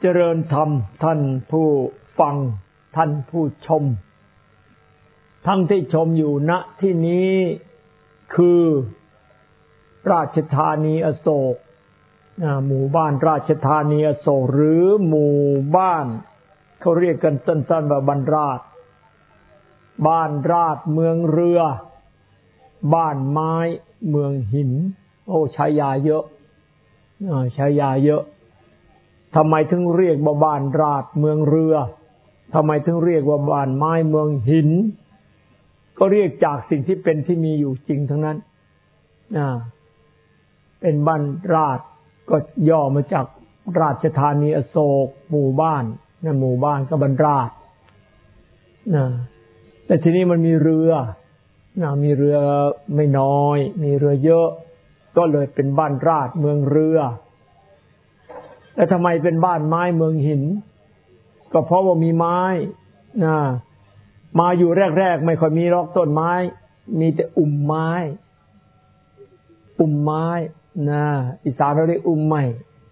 เจริญธรรมท่านผู้ฟังท่านผู้ชมทั้งที่ชมอยู่ณที่นี้คือราชธานีอโศกหมู่บ้านราชธานีอโศกหรือหมู่บ้านเขาเรียกกันสั้นๆว่าบ้านราชบ้านราชเมืองเรือบ้านไม้เมืองหินโอ้ฉายาเยอะฉายาเยอะทำไมถึงเรียกว่าบ้านราชเมืองเรือทำไมถึงเรียกว่าบ้านไม้เมืองหินก็เรียกจากสิ่งที่เป็นที่มีอยู่จริงทั้งนั้นเป็นบ้านราชก็ย่อมาจากราชธานีอโศกหมู่บ้านนั่นหมู่บ้านก็บ้านราชแต่ทีนี้มันมีเรือมีเรือไม่น้อยมีเรือเยอะก็เลยเป็นบ้านราชเมืองเรือแล้วทำไมเป็นบ้านไม้เมืองหินก็เพราะว่ามีไม้มาอยู่แรกๆไม่ค่อยมีหรอกต้นไม้มีแต่ไม้ไม้อีสานเราเรียกไม้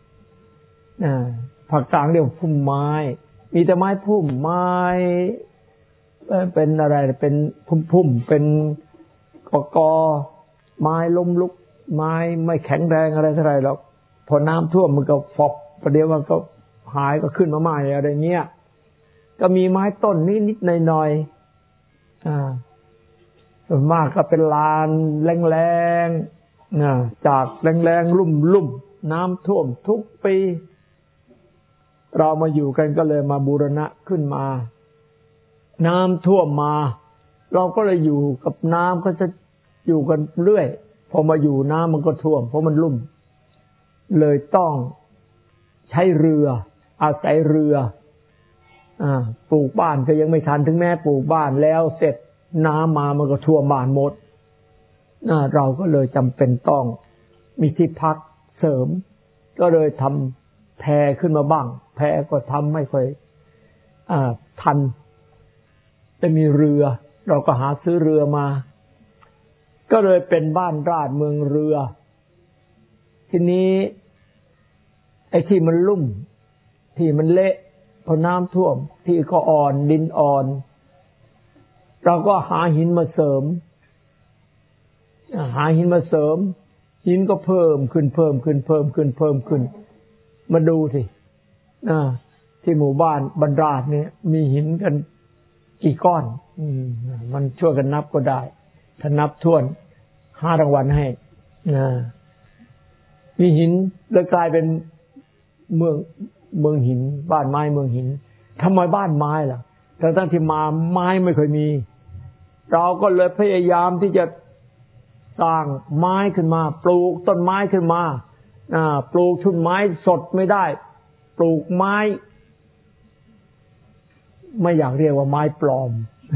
ภาคกลางเรียกพุ่มไม้มีแต่ไม้พุ่มไม้เป็นอะไรเป็นพุ่มเป็นกอไม้ล้มลุกไม้ไม่แข็งแรงอะไรเท่าไหร่หรอกพอน้ำท่วมมันก็ฟอกประเดี๋ยวมันก็หายก็ขึ้นมาใหม่อะไรเงี้ยก็มีไม้ต้นนิดๆหน่อยๆส่วนมากก็เป็นลานแรงๆจากแรงๆลุ่มๆน้ำท่วมทุกปีเรามาอยู่กันก็เลยมาบูรณะขึ้นมาน้ำท่วมมาเราก็เลยอยู่กับน้ำก็จะอยู่กันเรื่อยพอมาอยู่น้ำมันก็ท่วมเพราะมันลุ่มเลยต้องใช้เรืออาศัยเรือปลูกบ้านก็ยังไม่ทันถึงแม้ปลูกบ้านแล้วเสร็จน้ำมามันก็ท่วมบ้านหมดเราก็เลยจำเป็นต้องมีที่พักเสริมก็เลยทำแพขึ้นมาบ้างแพก็ทำไม่ค่อยทันแต่มีเรือเราก็หาซื้อเรือมาก็เลยเป็นบ้านราชเมืองเรือทีนี้ไอ้ที่มันลุ่มที่มันเละพอน้ำท่วมที่ก็อ่อนดินอ่อนเราก็หาหินมาเสริมหินก็เพิ่มขึ้นมาดูสิที่หมู่บ้านบรรดาเนี่ยมีหินกันกี่ก้อนมันช่วยกันนับก็ได้ถ้านับถ้วน5รางวัลให้มีหินเลยกลายเป็นเมืองหินบ้านไม้เมืองหินทำไมบ้านไม้ล่ะทั้งที่มาไม้ไม่เคยมีเราก็เลยพยายามที่จะสร้างไม้ขึ้นมาปลูกต้นไม้ขึ้นมาปลูกต้นไม้สดไม่ได้ปลูกไม้ไม่อยากเรียกว่าไม้ปลอม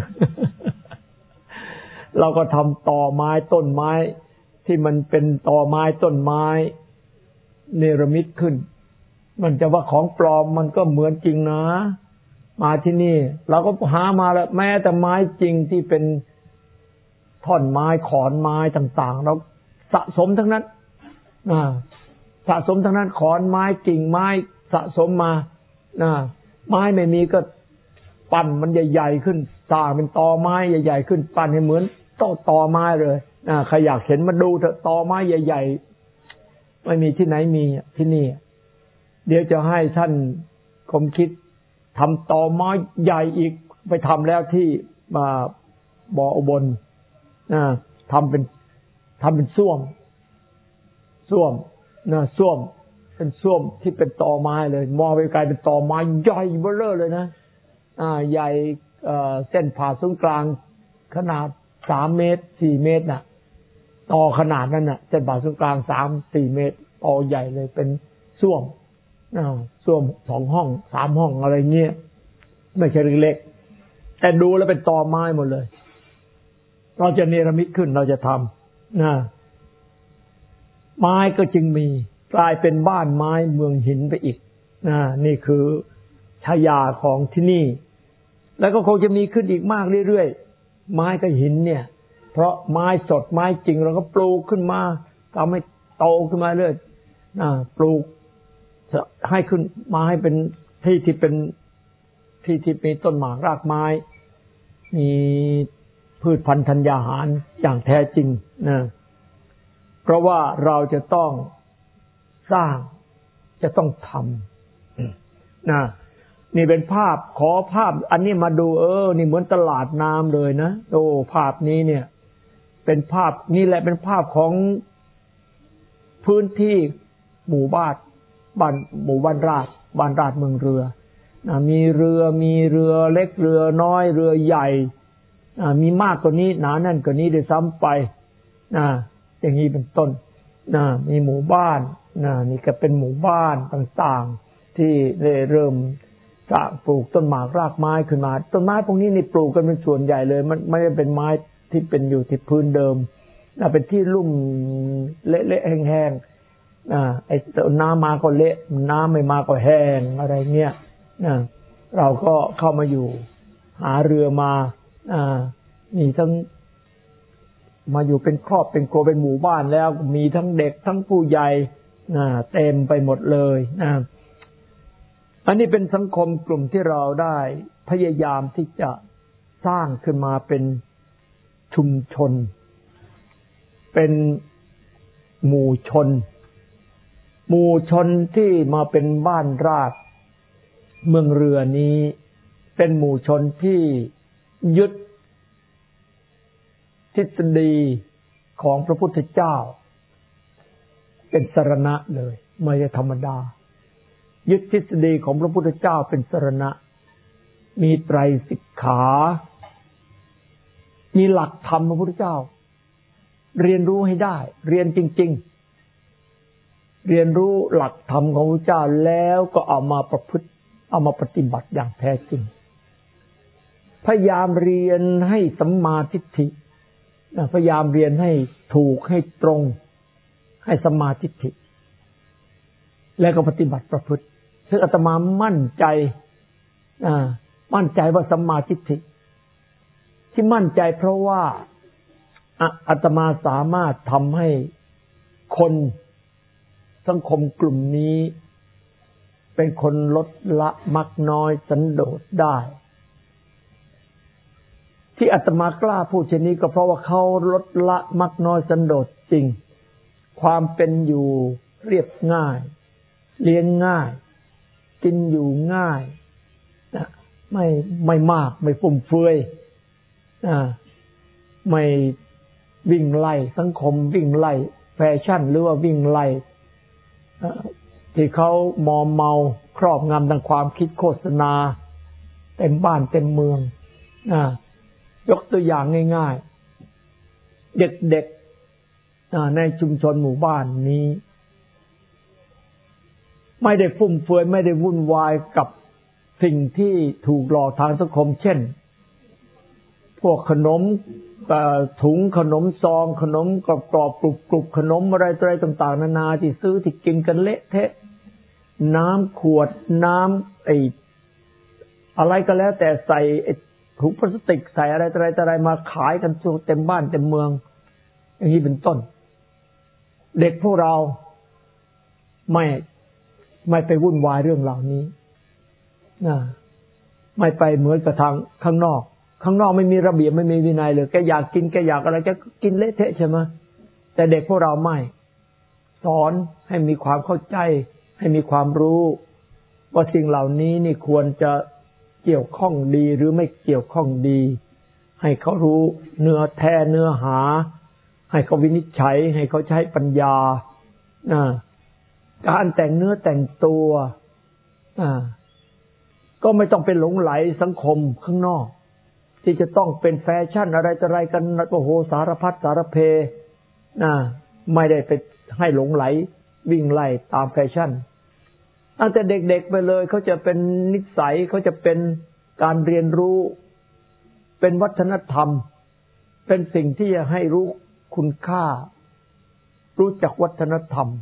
เราก็ทำตอไม้ต้นไม้ที่มันเป็นตอไม้ต้นไม้เนรมิตขึ้นมันจะว่าของปลอมมันก็เหมือนจริงนะมาที่นี่เราก็หามาแล้วแม้แต่ไม้จริงที่เป็นท่อนไม้ขอนไม้ต่างๆเราสะสมทั้งนั้นสะสมทั้งนั้นขอนไม้กิ่งไม้สะสมมาไม้ไม่มีก็ปั้นมันใหญ่ๆขึ้นสร้างเป็นตอไม้ใหญ่ๆขึ้นปั้นให้เหมือนตอไม้เลยใครอยากเห็นมาดูเถอะตอไม้ใหญ่ๆไม่มีที่ไหนมีที่นี่เดี๋ยวจะให้ท่านคมคิดทำตอไม้ใหญ่อีกไปทำแล้วที่บ่ออุบลทำเป็นส้วมเป็นส้วมที่เป็นตอไม้เลยมองไปไกลเป็นตอไม้ใหญ่เบ้อเร่อเลยนะใหญ่เส้นผ่าศูนย์กลางขนาด3 เมตร 4 เมตรน่ะตอขนาดนั้นน่ะเส้นผ่าศูนย์กลาง 3-4 เมตรตอใหญ่เลยเป็นส้วม2 ห้อง3 ห้องอะไรเงี้ยไม่ใช่เล็กๆแต่ดูแล้วเป็นตอไม้หมดเลยเราจะเนรมิตขึ้นเราจะทำไม้ก็จึงมีกลายเป็นบ้านไม้เมืองหินไปอีกนี่คือฉายาของที่นี่แล้วก็คงจะมีขึ้นอีกมากเรื่อยๆไม้กับหินเนี่ยเพราะไม้สดไม้จริงเราก็ปลูกขึ้นมาทำให้โตขึ้นมาเรื่อยปลูกให้ขึ้นมาให้เป็นที่เป็นที่มีต้นหมากรากไม้มีพืชพันธุ์ธัญญาหารอย่างแท้จริงนะเพราะว่าเราจะต้องสร้างจะต้องทำนะนี่เป็นภาพขอภาพอันนี้มาดูนี่เหมือนตลาดน้ำเลยนะโอ้ภาพนี้เนี่ยเป็นภาพนี่แหละเป็นภาพของพื้นที่หมู่บ้านหมู่บ้านราชเมืองเรือมีเรือเล็กเรือน้อยเรือใหญ่มีมากกว่านี้หนาแน่นกว่านี้ด้วยซ้ำไปอย่างนี้เป็นต้นมีหมู่บ้านนี่ก็เป็นหมู่บ้านต่างๆที่ได้เริ่มสร้างปลูกต้นหมากรากไม้ขึ้นมาต้นไม้พวกนี้นี่ปลูกกันเป็นส่วนใหญ่เลยมันไม่ได้เป็นไม้ที่เป็นอยู่ที่พื้นเดิมเป็นที่ลุ่มเละๆแห้งๆไอ้น้ำมาก็เละน้ำไม่มาก็แห้งอะไรเงี้ยเราก็เข้ามาอยู่หาเรือมามีทั้งมาอยู่เป็นครอบเป็นครัวเป็นหมู่บ้านแล้วมีทั้งเด็กทั้งผู้ใหญ่เต็มไปหมดเลยอันนี้เป็นสังคมกลุ่มที่เราได้พยายามที่จะสร้างขึ้นมาเป็นชุมชนเป็นหมู่ชนที่มาเป็นบ้านราษฎร์เมืองเรือนี้เป็นหมู่ชนที่ยึดทฤษฎีของพระพุทธเจ้าเป็นสรณะเลยไม่ใช่ธรรมดายึดทฤษฎีของพระพุทธเจ้าเป็นสรณะมีไตรสิกขามีหลักธรรมพระพุทธเจ้าเรียนรู้ให้ได้เรียนจริงๆเรียนรู้หลักธรรมของพระพุทธเจ้าแล้วก็เอามาประพฤติเอามาปฏิบัติอย่างแท้จริงพยายามเรียนให้สัมมาทิฏฐิพยายามเรียนให้ถูกให้ตรงให้สัมมาทิฏฐิแล้วก็ปฏิบัติประพฤติซึ่งอาตมามั่นใจว่าสัมมาทิฏฐิที่มั่นใจเพราะว่าอาตมาสามารถทำให้คนสังคมกลุ่มนี้เป็นคนลดละมักน้อยสันโดษได้ที่อาตมากล้าพูดเช่นนี้ก็เพราะว่าเขาลดละมักน้อยสันโดษจริงความเป็นอยู่เรียบง่ายเลี้ยงง่ายกินอยู่ง่ายไม่มากไม่ฟุ่มเฟือยไม่วิ่งไล่สังคมวิ่งไล่แฟชั่นหรือว่าวิ่งไล่ที่เขามอมเมาครอบงำทางความคิดโฆษณาเต็มบ้านเต็มเมืองยกตัวอย่างง่ายๆเด็กๆในชุมชนหมู่บ้านนี้ไม่ได้ฟุ่มเฟือยไม่ได้วุ่นวายกับสิ่งที่ถูกหลอกทางสังคมเช่นพวกขนมถุงขนมซองขนมกรอบๆกรุบๆขนมอะไรต่างๆนานาที่ซื้อที่กินกันเละเทะน้ำขวดน้ำอะไรก็แล้วแต่ใส่ถุงพลาสติกใส่อะไรมาขายกันเต็มบ้านเต็มเมืองอย่างนี้เป็นต้นเด็กพวกเราไม่ไปวุ่นวายเรื่องเหล่านี้ไม่ไปเหมือนกับทางข้างนอกไม่มีระเบียบไม่มีวินัยเลยแกอยากกินแกอยากอะไรแกก็กินเละเทะใช่ไหมแต่เด็กพวกเราไม่สอนให้มีความเข้าใจให้มีความรู้ว่าสิ่งเหล่านี้นี่ควรจะเกี่ยวข้องดีหรือไม่เกี่ยวข้องดีให้เขารู้เนื้อแท้เนื้อหาให้เขาวินิจฉัยให้เขาใช้ปัญญาการแต่งเนื้อแต่งตัวก็ไม่ต้องเป็นหลงไหลสังคมข้างนอกที่จะต้องเป็นแฟชั่นอะไรกันโอ้โหสารพัดสารเพไม่ได้ไปให้หลงไหลวิ่งไล่ตามแฟชั่นตั้งแต่เด็กๆไปเลยเขาจะเป็นนิสัยเขาจะเป็นการเรียนรู้เป็นวัฒนธรรมเป็นสิ่งที่จะให้รู้คุณค่ารู้จักวัฒนธรรม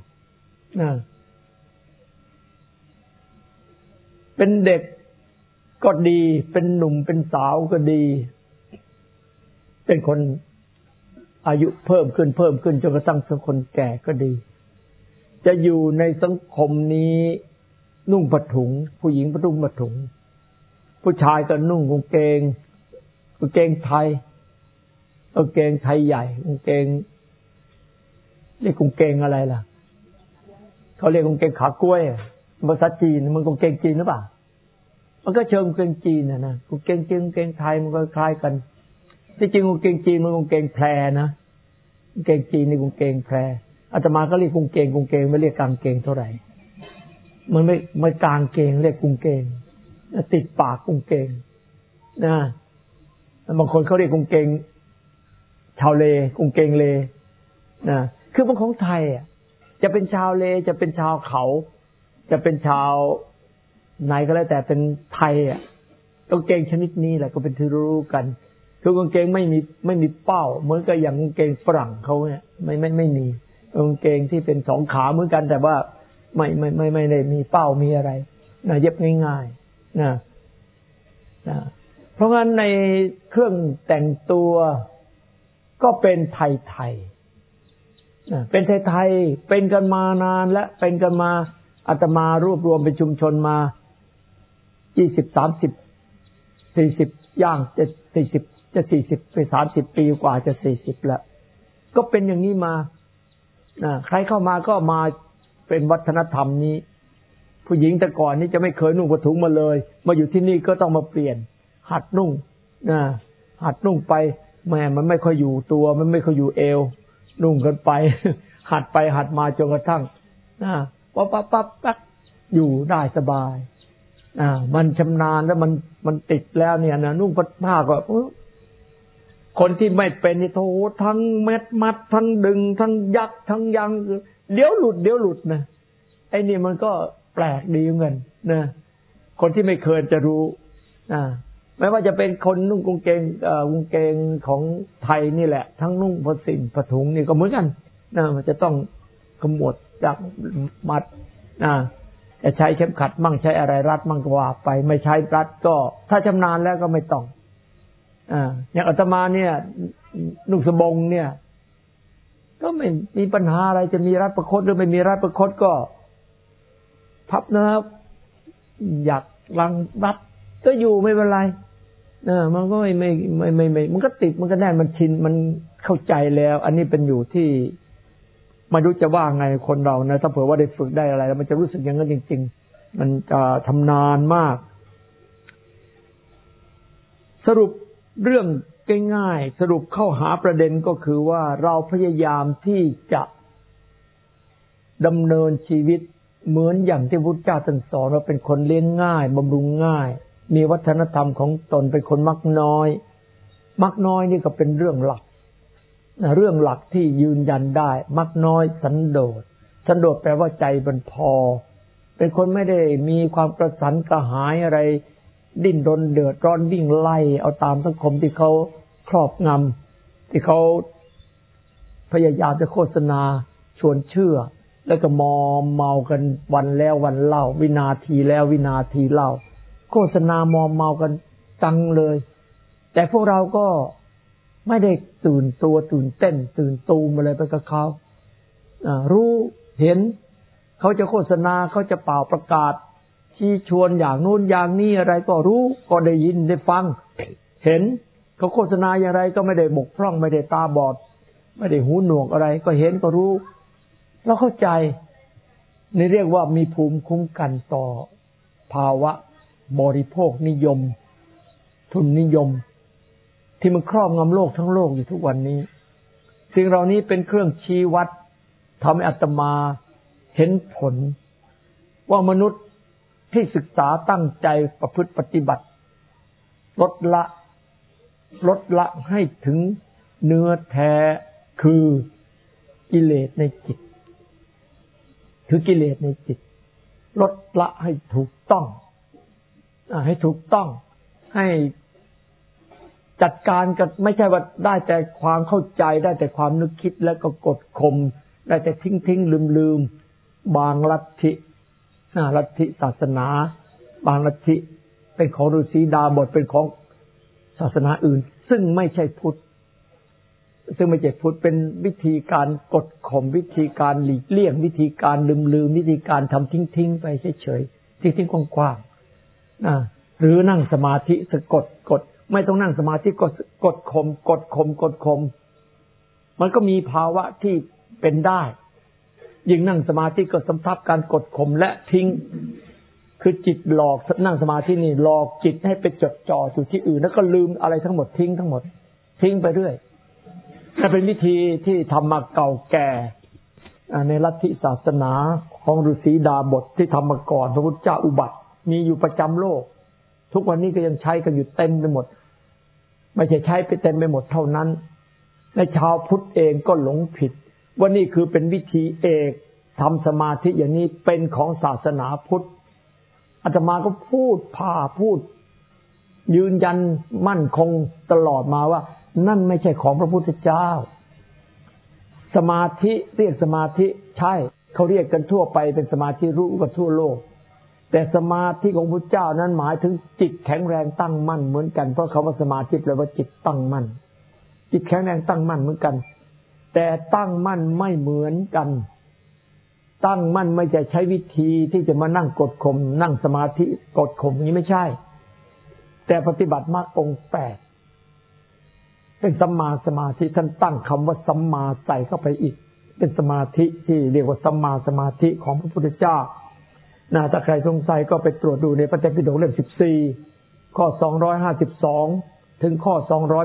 เป็นเด็กก็ดีเป็นหนุ่มเป็นสาวก็ดีเป็นคนอายุเพิ่มขึ้นจนกระทั่งเป็นคนแก่ก็ดีจะอยู่ในสังคมนี้นุ่งผ้าถุงผู้หญิงนุ่งผ้าถุงผู้ชายก็นุ่งกางเกงไทยกางเกงไทยใหญ่กางเกงเรียกกางเกงอะไรล่ะเขาเรียกกางเกงขากล้วยภาษาจีนมันกางเกงจีนหรือเปล่ามันก็เชิงกางเกงจีนนะกางเกงจีนกางเกงไทยมันก็คล้ายกันที่จริงกางเกงจีนมันกางเกงแพรนะกางเกงจีนนี่กางเกงแพรอาตมาก็เรียกกางเกงไม่เรียกกางเกงเท่าไหร่มันไม่กางเกงเรียกกางเกงติดปากกางเกงนะบางคนเขาเรียกกางเกงชาวเลกางเกงเลนะคือมันของไทยอ่ะจะเป็นชาวเลจะเป็นชาวเขาจะเป็นชาวไหนก็แล้วแต่เป็นไทยอ่ะกางเกงชนิดนี้แหละก็เป็นที่รู้กันคือกางเกงไม่มีเป้าเหมือนกับอย่างกางเกงฝรั่งเขาเนี่ยไม่มีกางเกงที่เป็นสองขาเหมือนกันแต่ว่าไม่ได้มีเป้ามีอะไรนะเย็บง่ายๆนะเพราะงั้นในเครื่องแต่งตัวก็เป็นไทยเป็นไทยเป็นกันมานานและเป็นกันมาอาตมารวบรวมเป็นชุมชนมา20 30 40ย่างจะ40จะ40ไป30ปีกว่าจะ40แล้วก็เป็นอย่างนี้มาใครเข้ามาก็มาเป็นวัฒนธรรมนี้ผู้หญิงแต่ก่อนนี้จะไม่เคยนุ่งผ้าถุงมาเลยมาอยู่ที่นี่ก็ต้องมาเปลี่ยนหัดนุ่งหัดนุ่งไปแม่มันไม่ค่อยอยู่ตัวมันไม่ค่อยอยู่เอวนุ่งกันไปหัดไปหัดมาจนกระทั่งปั๊บอยู่ได้สบายมันชำนาญแล้วมันติดแล้วเนี่ยนะนุ่งผ้าก็คนที่ไม่เป็นนี่โธ่ทั้งเม็ดมัดทั้งดึงทั้งยักทั้งยังเดี๋ยวหลุดนะไอ้นี่มันก็แปลกดีเหมือนกันนะคนที่ไม่เคยจะรู้ไม่ว่าจะเป็นคนนุ่งกางเกงของไทยนี่แหละทั้งนุ่งผ้าถุงนี่ก็เหมือนกันนะมันจะต้องขมวดจากมัดจะใช้เข็มขัดมั่งใช้อะไรรัดมั่งก็ว่าไปไม่ใช้รัดก็ถ้าชำนาญแล้วก็ไม่ต้องอย่างอาตมาเนี่ยนุ่งสบงเนี่ยก็ไม่มีปัญหาอะไรจะมีรัดประคตหรือไม่มีรัดประคตก็พับนะครับอยากลังรัดก็อยู่ไม่เป็นไรมันก็ไม่มันก็ติดมันก็แน่นมันชินมันเข้าใจแล้วอันนี้เป็นอยู่ที่ไม่รู้จะว่าไงคนเรานะถ้าเผื่อว่าได้ฝึกได้อะไรแล้วมันจะรู้สึกอย่างนั้นจริงๆมันจะทำนานมากสรุปเรื่องง่ายๆสรุปเข้าหาประเด็นก็คือว่าเราพยายามที่จะดำเนินชีวิตเหมือนอย่างที่พุทธเจ้าตรัสสอนว่าเป็นคนเลี้ยงง่ายบำรุงง่ายมีวัฒนธรรมของตนเป็นคนมักน้อยนี่ก็เป็นเรื่องหลักที่ยืนยันได้มักน้อยสันโดษแปลว่าใจมันพอเป็นคนไม่ได้มีความกระสันกระหายอะไรดิ้นรนเดือดร้อนวิ่งไล่เอาตามสังคมที่เขาครอบงำที่เขาพยายามจะโฆษณาชวนเชื่อแล้วก็มอมเมากันวันแล้ววันเล่าวินาทีแล้ววินาทีเล่าโฆษณามอมเมากันจังเลยแต่พวกเราก็ไม่ได้ตื่นตัวตื่นเต้นตื่นตูมอะไรไปกับเขารู้เห็นเขาจะโฆษณาเขาจะเป่าประกาศชี้ชวนอย่างนู้นอย่างนี้อะไรก็รู้ก็ได้ยินได้ฟังเห็นเขาโฆษณาอย่างไรก็ไม่ได้บกพร่องไม่ได้ตาบอดไม่ได้หูหนวกอะไรก็เห็นก็รู้เราเข้าใจนี่เรียกว่ามีภูมิคุ้มกันต่อภาวะบริโภคนิยมทุนนิยมที่มันครอบงำโลกทั้งโลกอยู่ทุกวันนี้สิ่งเหล่านี้เป็นเครื่องชี้วัดทำให้อาตมาเห็นผลว่ามนุษย์ที่ศึกษาตั้งใจประพฤติปฏิบัติลดละให้ถึงเนื้อแท้คือกิเลสในจิตลดละให้ถูกต้องให้จัดการกับไม่ใช่ว่าได้แต่ความเข้าใจได้แต่ความนึกคิดแล้วก็กดข่มได้แต่ทิ้งลืมบางลัทธิศาสนาบางลัทธิเป็นของฤาษีดาบทเป็นของศาสนาอื่นซึ่งไม่ใช่พุทธเป็นวิธีการกดข่มวิธีการหลีกเลี่ยงวิธีการลืมวิธีการทำทิ้งไปเฉยๆทิ้งกว้างๆหรือนั่งสมาธิสะกดไม่ต้องนั่งสมาธิก็กดข่มมันก็มีภาวะที่เป็นได้ยิ่งนั่งสมาธิก็สำทับการกดข่มและทิ้งคือจิตหลอกนั่งสมาธินี่หลอกจิตให้ไปจดจ่ออยู่ที่อื่นแล้วก็ลืมอะไรทั้งหมดทิ้งทั้งหมดทิ้งไปเรื่อยนั่นเป็นวิธีที่ทำมาเก่าแก่ในลัทธิศาสนาของฤาษีดาบทที่ทำมาก่อนพระพุทธเจ้าอุบัติมีอยู่ประจำโลกทุกวันนี้ก็ยังใช้กันอยู่เต็มไปหมดไม่ใช่ใช้ไปเต็มไปหมดเท่านั้นในชาวพุทธเองก็หลงผิดว่านี่คือเป็นวิธีเอกทำสมาธิอย่างนี้เป็นของศาสนาพุทธอาตมาก็พูดยืนยันมั่นคงตลอดมาว่านั่นไม่ใช่ของพระพุทธเจ้าสมาธิเรียกสมาธิใช่เขาเรียกกันทั่วไปเป็นสมาธิรู้กันทั่วโลกแต่สมาธิของพระพุทธเจ้านั้นหมายถึงจิตแข็งแรงตั้งมั่นเหมือนกันเพราะคำว่าสมาธิแปลว่าจิตตั้งมั่นจิตแข็งแรงตั้งมั่นเหมือนกันแต่ตั้งมั่นไม่เหมือนกันตั้งมั่นไม่ใช่ใช้วิธีที่จะมานั่งกดข่มนั่งสมาธิกดข่มนี้ไม่ใช่แต่ปฏิบัติมรรคองค์8เป็นสัมมาสมาธิท่านตั้งคำว่าสัมมาใส่เข้าไปอีกเป็นสมาธิที่เรียกว่าสัมมาสมาธิของพระพุทธเจ้าถ้าใครสงสัยก็ไปตรวจดูในพระไตรปิฎกเล่ม14ข้อ252ถึงข้อ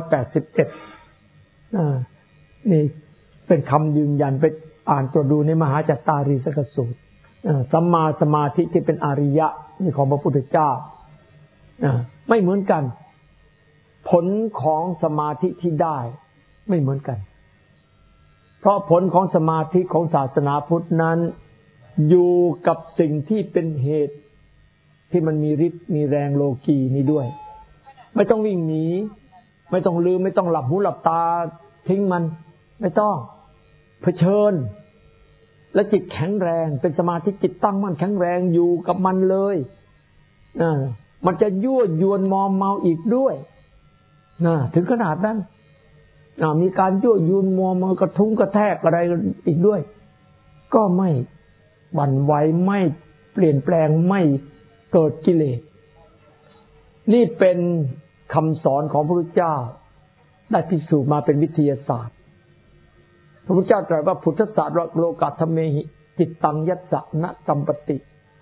281นี่เป็นคำยืนยันไปอ่านตรวจดูในมหาจัตตารีสกสูตรสัมมาสมาธิที่เป็นอริยะนี่ของพระพุทธเจ้าไม่เหมือนกันผลของสมาธิที่ได้ไม่เหมือนกันเพราะผลของสมาธิของศาสนาพุทธนั้นอยู่กับสิ่งที่เป็นเหตุที่มันมีฤทธิ์มีแรงโลกีนี้ด้วยไม่ต้องวิ่งหนีไม่ต้องลืมไม่ต้องหลับหูหลับตาทิ้งมันไม่ต้องเผชิญและจิตแข็งแรงเป็นสมาธิจิตตั้งมั่นแข็งแรงอยู่กับมันเลยมันจะยั่วยวนมอมเมาอีกด้วยถึงขนาดนั้นมีการยั่วยวนมอมเมากระทุ้งกระแทกอะไรอีกด้วยก็ไม่หวั่นไหวไม่เปลี่ยนแปลงไม่เกิดกิเลสนี่เป็นคำสอนของพระพุทธเจ้าได้พิสูจน์มาเป็นวิทยาศาสตร์พระพุทธเจ้าตรัสว่าพุทธศาสตร์โลกัตถเมหิจิตตังยัสสะนะกัมปติ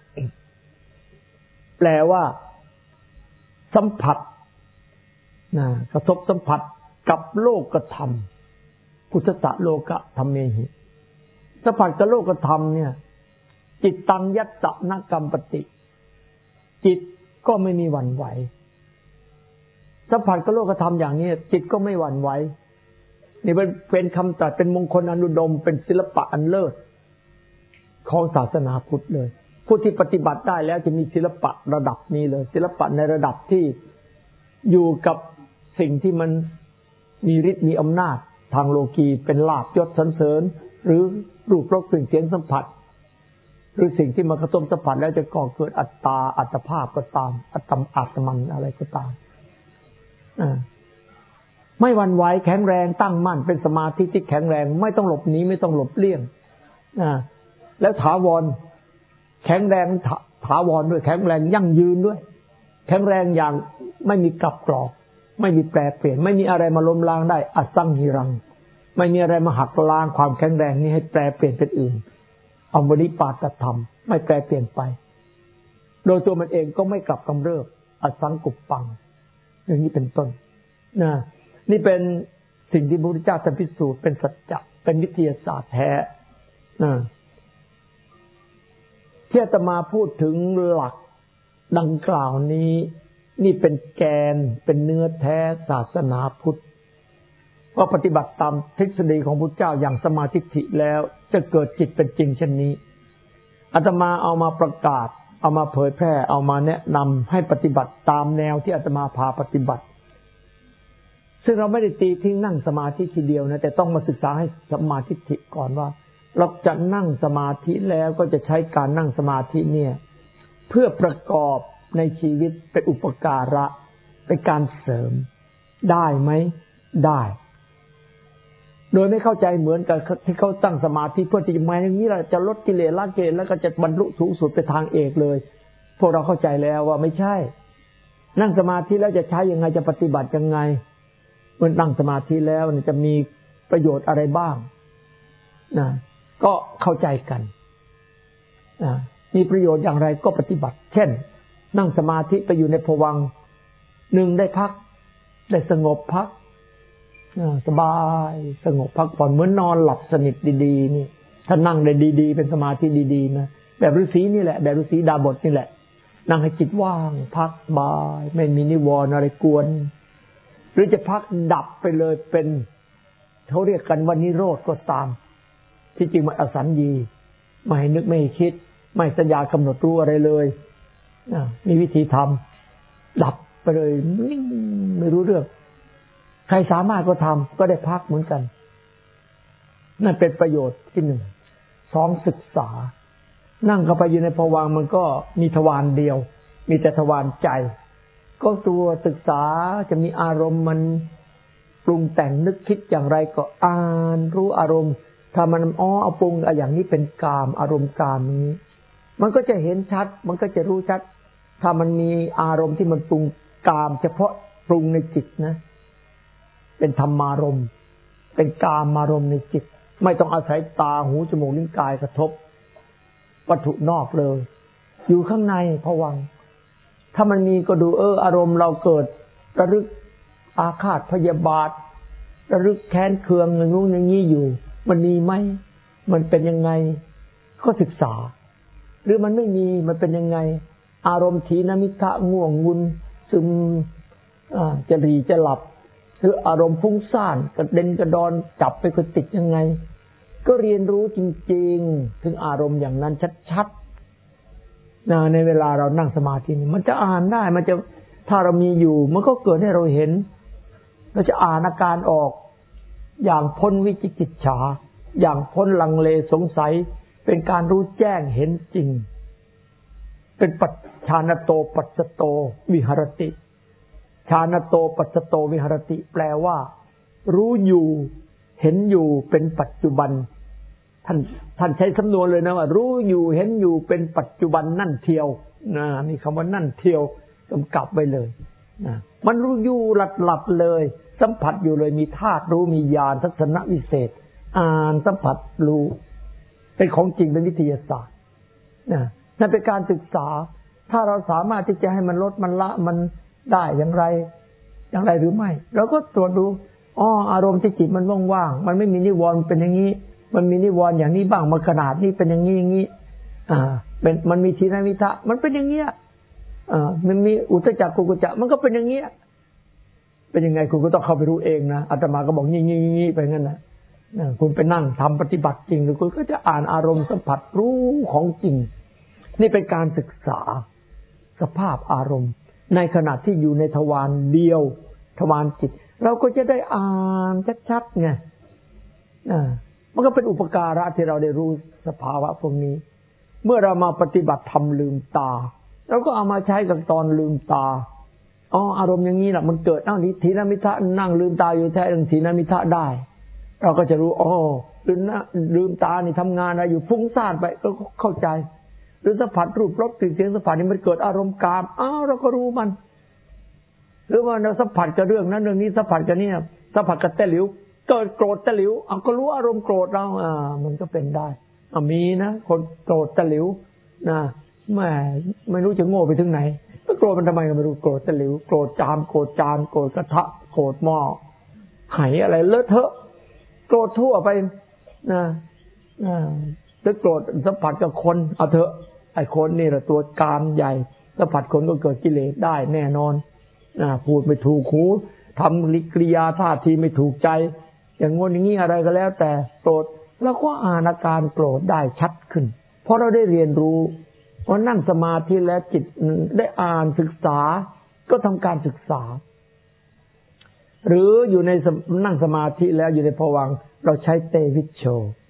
แปลว่าสัมผัสกระทบสัมผัสกับโลกธรรมพุทธศาสตร์โลกธรรมเมหิสัมผัสกับโลกธรรมเนี่ยจิตตังยัสสะนะกัมปติจิตก็ไม่มีหวั่นไหวสัมผัสกับโลกธรรมอย่างนี้จิตก็ไม่หวั่นไหวนี่เป็นคำตรัสเป็นมงคลอนุดมเป็นศิลปะอันเลิศของศาสนาพุทธเลยผู้ที่ปฏิบัติได้แล้วจะมีศิลปะระดับนี้เลยศิลปะในระดับที่อยู่กับสิ่งที่มันมีฤทธิ์มีอำนาจทางโลกีเป็นลาภยศสรรเสริญหรือรูปรสกลิ่นเสียงสัมผัสหรือสิ่งที่มากระทบสัมผัสแล้วจะก่อเกิดอัตตาอัตภาพก็ตามอัตมันอะไรก็ตามไม่หวั่นไหวแข็งแรงตั้งมั่นเป็นสมาธิที่แข็งแรงไม่ต้องหลบหนีไม่ต้องหลบเลี่ยงแล้วถาวรแข็งแรงถาวรด้วยแข็งแรงยั่งยืนด้วยแข็งแรงอย่างไม่มีกลับกรอกไม่มีแปรเปลี่ยนไม่มีอะไรมาล้มล้างได้อสังหิรังไม่มีอะไรมาหักล้างความแข็งแรงนี้ให้แปรเปลี่ยนเป็นอื่นอมนิปาตธรรมไม่แปรเปลี่ยนไปโดยตัวมันเองก็ไม่กลับกำเริบอสังกุปปังอย่างนี้เป็นต้นนี่เป็นสิ่งที่พระพุทธเจ้าท่านพิสูจน์เป็นสัจจะเป็นวิทยาศาสตร์แท้ที่อาตมาพูดถึงหลักดังกล่าวนี้นี่เป็นแกนเป็นเนื้อแท้ศาสนาพุทธว่าปฏิบัติตามทฤษฎีของพระพุทธเจ้าอย่างสมาธิิแล้วจะเกิดจิตเป็นจริงเช่นนี้อาตมาเอามาประกาศเอามาเผยแพร่เอามาแนะนำให้ปฏิบัติตามแนวที่อาตมาพาปฏิบัติซึ่งเราไม่ได้ตีทิ้งนั่งสมาธิทีเดียวนะแต่ต้องมาศึกษาให้สมาธิิก่อนว่าเราจะนั่งสมาธิแล้วก็จะใช้การนั่งสมาธิเนี่ยเพื่อประกอบในชีวิตเป็นอุปการะเป็นการเสริมได้ไหมได้โดยไม่เข้าใจเหมือนกับที่เขาตั้งสมาธิเพื่อที่จะมาอย่างนี้เราจะลดกิเลสละกิเลสแล้วก็จะบรรลุสูงสุดไปทางเอกเลยพวกเราเข้าใจแล้วว่าไม่ใช่นั่งสมาธิแล้วจะใช้ยังไงจะปฏิบัติยังไงเมื่อนั่งสมาธิแล้วจะมีประโยชน์อะไรบ้างนะก็เข้าใจกันนะมีประโยชน์อย่างไรก็ปฏิบัติเช่นนั่งสมาธิไปอยู่ในภวังค์หนึ่งได้พักได้สงบพักสบายสงบพักผ่อนเหมือนนอนหลับสนิทดีๆนี่ถ้านั่งได้ดีๆเป็นสมาธิดีๆนะแบบฤาษีนี่แหละแบบฤาษีดาบทนี่แหละนั่งให้จิตว่างพักสบายไม่มีนิวรณ์อะไรกวนหรือจะพักดับไปเลยเป็นเขาเรียกกันว่านิโรธก็ตามที่จริงมันอสัญญีไม่ให้นึกไม่ให้คิดไม่สัญญากำหนดรู้อะไรเลยมีวิธีทำดับไปเลยนิ่งไม่รู้เรื่องใครสามารถก็ทำก็ได้พักเหมือนกันนั่นเป็นประโยชน์ที่หนึ่งสองศึกษานั่งเข้าไปอยู่ในภวังค์มันก็มีทวารเดียวมีแต่ทวารใจก็ตัวศึกษาจะมีอารมณ์มันปรุงแต่งนึกคิดอย่างไรก็อ่านรู้อารมณ์ถ้ามันเอาปรุงอย่างนี้เป็นกามอารมณ์กามนี้มันก็จะเห็นชัดมันก็จะรู้ชัดถ้ามันมีอารมณ์ที่มันปรุงกามเฉพาะปรุงในจิตนะเป็นธรรมารมณ์เป็นกามารมณ์ในจิตไม่ต้องอาศัยตาหูจมูกลิ้นกายกระทบวัตถุนอกเลยอยู่ข้างในภวังค์ถ้ามันมีก็ดูอารมณ์เราเกิดระลึกอาฆาตพยาบาทระลึกแค้นเคืองอย่างนู้นอย่างนี้อยู่มันมีไหมมันเป็นยังไงก็ศึกษาหรือมันไม่มีมันเป็นยังไงอารมณ์ถีนมิทะง่วงงุนซึมจะหลีจะหลับหรืออารมณ์ฟุ้งซ่านกระเด็นกระดอนจับไปก็ติดยังไงก็เรียนรู้จริงๆถึงอารมณ์อย่างนั้นชัดๆในเวลาเรานั่งสมาธินี่มันจะอ่านได้มันจะถ้าเรามีอยู่มันก็เกิดให้เราเห็นเราจะอ่านอาการออกอย่างพ้นวิจิกิจฉาอย่างพ้นลังเลสงสัยเป็นการรู้แจ้งเห็นจริงเป็นปัจฉานโตปัสสโตวิหรติฌานโตปัสสโตวิหรติแปลว่ารู้อยู่เห็นอยู่เป็นปัจจุบันท่านใช้สำนวนเลยนะว่ารู้อยู่เห็นอยู่เป็นปัจจุบันนั่นเทียวนี่คำว่านั่นเทียวกำกับไว้เลยมันรู้อยู่หลับเลยสัมผัสอยู่เลยมีธาตุรู้มีญาณทัศนวิเศษอ่านสัมผัสรู้เป็นของจริงเป็นวิทยาศาสตร์นั่นเป็นการศึกษาถ้าเราสามารถที่จะให้มันลดมันละมันได้อย่างไรหรือไม่เราก็ตรวจดูอารมณ์ที่จิตมันว่างๆมันไม่มีนิวรณ์เป็นอย่างนี้มันมีนิวรณ์อย่างนี้บ้างมาขนาดนี้เป็นอย่างนี้อย่างนี้เป็นมันมีทีนมิทะมันเป็นอย่างเงี้ยมันมีอุทธัจจะกุกุจจะมันก็เป็นอย่างเงี้ยเป็นยังไงคุณก็ต้องเข้าไปรู้เองนะอาตมาก็บอกงี้ๆไปงั้นนะคุณไปนั่งทำปฏิบัติจริงหรือคุณก็จะอ่านอารมณ์สัมผัสรู้ของจริงนี่เป็นการศึกษาสภาพอารมณ์ในขณะที่อยู่ในทวารเดียวทวารจิตเราก็จะได้อ่านชัดๆไงมันก็เป็นอุปการะที่เราได้รู้สภาวะพวกนี้เมื่อเรามาปฏิบัติธรรมลืมตาเราก็เอามาใช้กับตอนลืมตาอารมณ์อย่างนี้แหละมันเกิดทีนมิทะนั่งลืมตาอยู่แท้ทีนมิทะได้เราก็จะรู้ลืมตานี่ทำงานอะไรอยู่ฟุ้งซ่านไปก็เข้าใจหรือสัมผัสรูปรสกลิ่นเสียงสัมผัสนี่มันเกิดอารมณ์กามเราก็รู้มันหรือว่าเราสัมผัสกับเรื่องนั้นเรื่องนี้สัมผัสกับนี่สัมผัสกับแต่หลิวเกิดโกรธแต่หลิวก็รู้อารมณ์โกรธเรามันก็เป็นได้มีนะคนโกรธแต่หลิวนะไม่รู้จะโง่ไปถึงไหนก็โกรธมันทำไมก็ไม่รู้โกรธแต่หลิวโกรธจามโกรธจานโกรธกระทะโกรธหม้อไหอะไรเลอะเทอะโกรธทั่วไปนะถ้าโกรธสัมผัสกับคนเอาเถอะไอ้คนนี่แหละตัวกามใหญ่สัมผัสคนก็เกิดกิเลสได้แน่นอนพูดไม่ถูกหูทำกิริยาท่าทีไม่ถูกใจอย่างงนอย่างนี้อะไรก็แล้วแต่โกรธแล้วก็อ่านอาการโกรธได้ชัดขึ้นเพราะเราได้เรียนรู้ว่านั่งสมาธิแล้วจิตได้อ่านศึกษาก็ทำการศึกษาหรืออยู่ในนั่งสมาธิแล้วอยู่ในภวังค์เราใช้เตวิชโช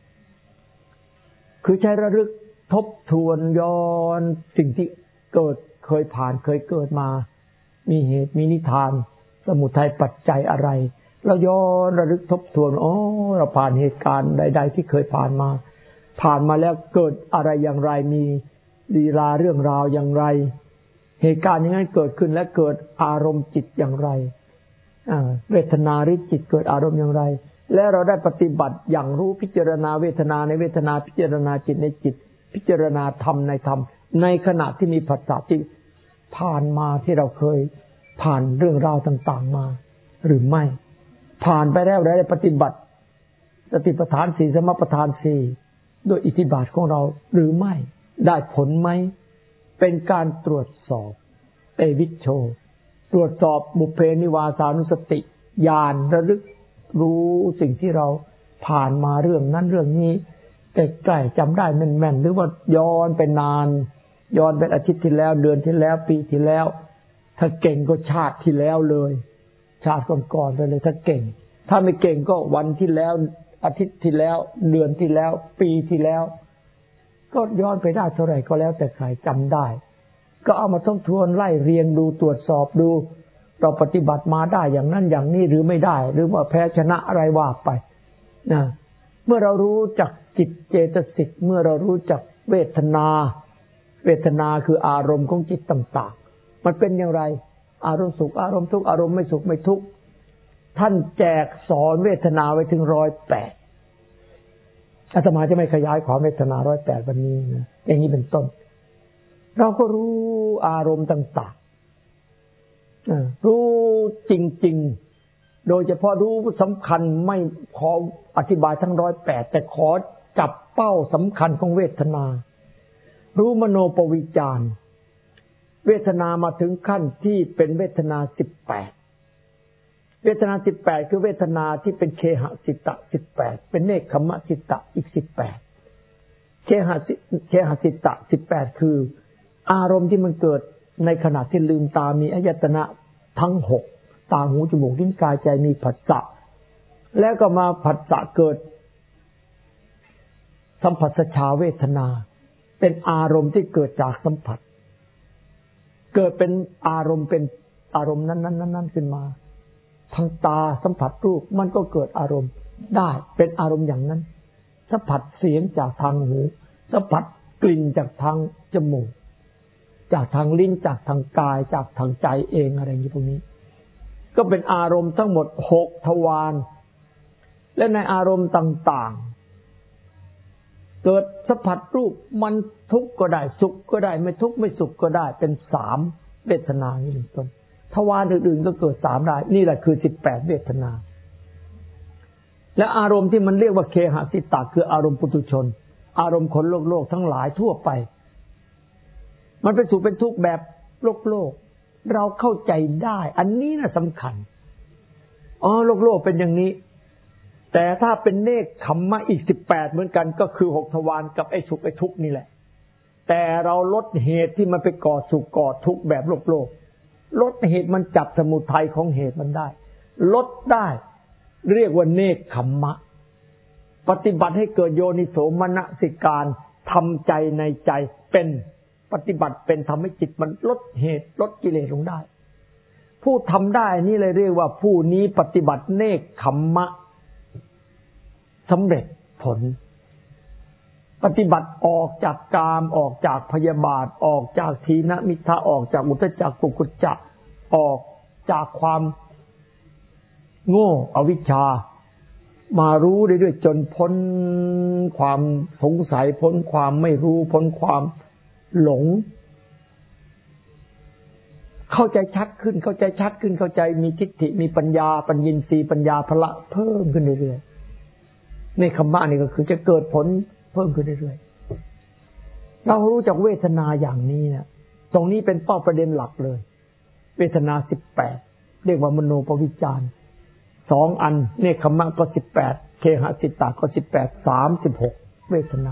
คือใช้ระลึกทบทวนย้อนสิ่งที่เกิดเคยผ่านเคยเกิดมามีเหตุมีนิทานสมุทัยปัจจัยอะไรเราย้อนระลึกทบทวนเราผ่านเหตุการณ์ใดๆที่เคยผ่านมาแล้วเกิดอะไรอย่างไรมีลีลาเรื่องราวอย่างไรเหตุการณ์อย่างนั้นเกิดขึ้นและเกิดอารมณ์จิตอย่างไรเวทนาหรือจิตเกิดอารมณ์อย่างไรและเราได้ปฏิบัติอย่างรู้พิจารณาเวทนาในเวทนาพิจารณาจิตในจิตพิจารณาธรรมในธรรมในขณะที่มีผัสสะที่ผ่านมาที่เราเคยผ่านเรื่องราวต่างๆมาหรือไม่ผ่านไปแล้วได้ปฏิบัติสติปัฏฐาน4สมปัฏฐาน4โดยอิทธิบาทของเราหรือไม่ได้ผลไหมเป็นการตรวจสอบเตวิชโชตรวจสอบบุพเพนิวาสานุสติญาณระลึกรู้สิ่งที่เราผ่านมาเรื่องนั้นเรื่องนี้ใกล้ๆจำได้แม่นๆหรือว่าย้อนไปนานย้อนเป็นอาทิตย์ที่แล้วเดือนที่แล้วปีที่แล้วถ้าเก่งก็ชาติที่แล้วเลยชาติก่อนๆไปเลยถ้าเก่งถ้าไม่เก่งก็วันที่แล้วอาทิตย์ที่แล้วเดือนที่แล้วปีที่แล้วก็ย้อนไปได้เท่าไหร่ก็แล้วแต่ใครจำได้ก็เอามาทบทวนไล่เรียงดูตรวจสอบดูเราปฏิบัติมาได้อย่างนั้นอย่างนี้หรือไม่ได้หรือว่าแพ้ชนะอะไรว่าไปนะเมื่อเรารู้จักจิตเจตสิกเมื่อเรารู้จักเวทนาคืออารมณ์ของจิตต่างๆมันเป็นอย่างไรอารมณ์สุขอารมณ์ทุกข์อารมณ์ไม่สุขไม่ทุกข์ท่านแจกสอนเวทนาไว้ถึง108อาตมาจะไม่ขยายความเวทนา108วันนี้นะอย่างนี้เป็นต้นเราก็รู้อารมณ์ต่างๆรู้จริงๆโดยเฉพาะรู้สำคัญไม่ขออธิบายทั้ง108แต่ขอจับเป้าสำคัญของเวทนารู้มโนปวิจารเวทนามาถึงขั้นที่เป็นเวทนา18เวทนา18คือเวทนาที่เป็นเคหสิตะ18เป็นเนกขมสิตะอีก18เคหสิตะ18คืออารมณ์ที่มันเกิดในขณะที่ลืมตามีอายตนะทั้ง6ตาหูจมูกลิ้นกายใจมีผัสสะแล้วก็มาผัสสะเกิดสัมผัสชาเวทนาเป็นอารมณ์ที่เกิดจากสัมผัสเกิดเป็นอารมณ์นั้นๆขึ้นมาทางตาสัมผัสรูปมันก็เกิดอารมณ์ได้เป็นอารมณ์อย่างนั้นสัมผัสเสียงจากทางหูสัมผัสกลิ่นจากทางจมูกจากทางลิ้นจากทางกายจากทางใจเองอะไรอย่างนี้พวกนี้ก็เป็นอารมณ์ทั้งหมด6ทวารและในอารมณ์ต่างๆเกิดสัมผัสรูปมันทุกข์ก็ได้สุขก็ได้ไม่ทุกข์ไม่สุขก็ได้เป็น3เวทนานี้เป็นต้นทวารอื่นๆก็เกิด3ได้นี่แหละคือ18เวทนาและอารมณ์ที่มันเรียกว่าเคหสิตะคืออารมณ์ปุถุชนอารมณ์คนโลกทั้งหลายทั่วไปมันเป็นสุขเป็นทุกข์แบบโลกเราเข้าใจได้อันนี้นะสำคัญโลกเป็นอย่างนี้แต่ถ้าเป็นเนกขัมมะอีก18เหมือนกันก็คือ6ทวารกับไอ้สุขไอ้ทุกข์นี่แหละแต่เราลดเหตุที่มันไปก่อสุขก่อทุกข์แบบโลกลดเหตุมันจับสมุทัยของเหตุมันได้ลดได้เรียกว่าเนกขัมมะปฏิบัติให้เกิดโยนิโสมนสิการทำใจในใจเป็นปฏิบัติเป็นทำให้จิตมันลดเหตุลดกิเลสลงได้ผู้ทำได้นี่เลยเรียกว่าผู้นี้ปฏิบัติเนกขัมมะสำเร็จผลปฏิบัติออกจากกามออกจากพยาบาทออกจากทีนมิทธะออกจากอุทธัจจะกุกุจจะออกจากความโง่อวิชชามารู้ได้ด้วยจนพ้นความสงสัยพ้นความไม่รู้พ้นความหลงเข้าใจชัดขึ้นเข้าใจมีทิฏฐิมีปัญญาปัญญินทรีย์ปัญญาพละเพิ่มขึ้นเรื่อยๆในคำว่านี่ก็คือจะเกิดผลเพิ่มขึ้นเรื่อยๆเรารู้จักเวทนาอย่างนี้นะตรงนี้เป็นเป้าประเด็นหลักเลยเวทนา18เรียกว่ามโนปวิจาร2อันเนคขมมะก็18เคหสิตะก็18 36เวทนา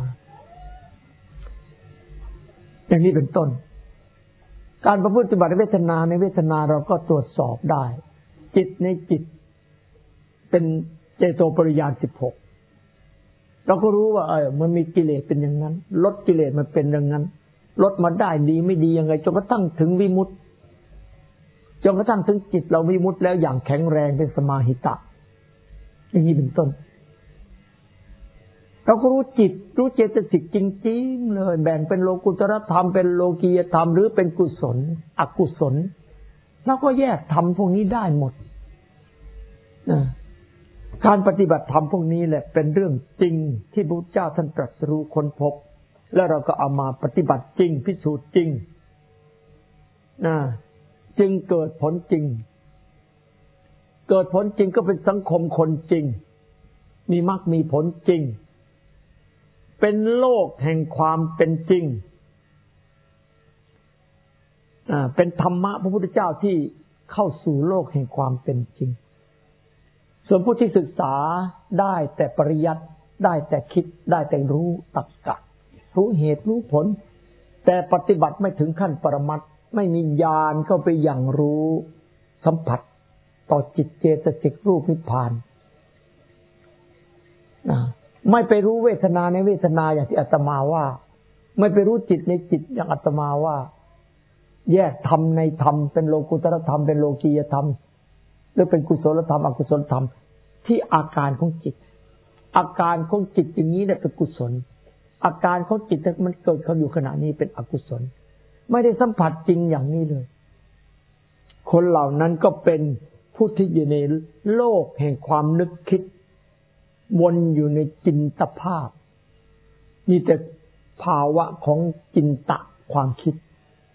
อย่างนี้เป็นต้นการประพฤติปฏิบัติเวทนาในเวทนาเราก็ตรวจสอบได้จิตในจิตเป็นเจโตปริญาณ16เราก็รู้ว่ามันมีกิเลสเป็นอย่างนั้นลดกิเลสมันเป็นอย่างนั้นลดมาได้ดีไม่ดียังไงจนกระทั่งถึงวิมุตติจนกระทั่งถึงจิตเราวิมุตติแล้วอย่างแข็งแรงเป็นสมาหิตะอย่างนี้เป็นต้นเราก็รู้จิตรู้เจตสิกจริงๆเลยแบ่งเป็นโลกุตรธรรมเป็นโลกียธรรมหรือเป็นกุศลอกุศลเราก็แยกธรรมพวกนี้ได้หมดการปฏิบัติธรรมพวกนี้แหละเป็นเรื่องจริงที่พระพุทธเจ้าท่านตรัสรู้ค้นพบแล้วเราก็เอามาปฏิบัติจริงพิสูจน์จริงจึงเกิดผลจริงเกิดผลจริงก็เป็นสังคมคนจริงมีมรรคมีผลจริงเป็นโลกแห่งความเป็นจริงเป็นธรรมะพระพุทธเจ้าที่เข้าสู่โลกแห่งความเป็นจริงส่วนผู้ที่ศึกษาได้แต่ปริยัติได้แต่คิดได้แต่รู้ตรรกะรู้เหตุรู้ผลแต่ปฏิบัติไม่ถึงขั้นปรมัตถ์ไม่มีญาณเข้าไปอย่างรู้สัมผัสต่อจิตเจตสิกรูปนิพพานไม่ไปรู้เวทนาในเวทนาอย่างที่อาตมาว่าไม่ไปรู้จิตในจิตอย่างอาตมาว่าแยกธรรมในธรรมเป็นโลกุตรธรรมเป็นโลกียธรรมหรือเป็นกุศลธรรมอกุศลธรรมที่อาการของจิตอาการของจิตอย่างนี้เนี่ยเป็นกุศลอาการของจิตที่มันเกิดขึ้นอยู่ขณะนี้เป็นอกุศลไม่ได้สัมผัสจริงอย่างนี้เลยคนเหล่านั้นก็เป็นผู้ที่อยู่ในโลกแห่งความนึกคิดวนอยู่ในจินตภาพมีแต่ภาวะของจินตะความคิด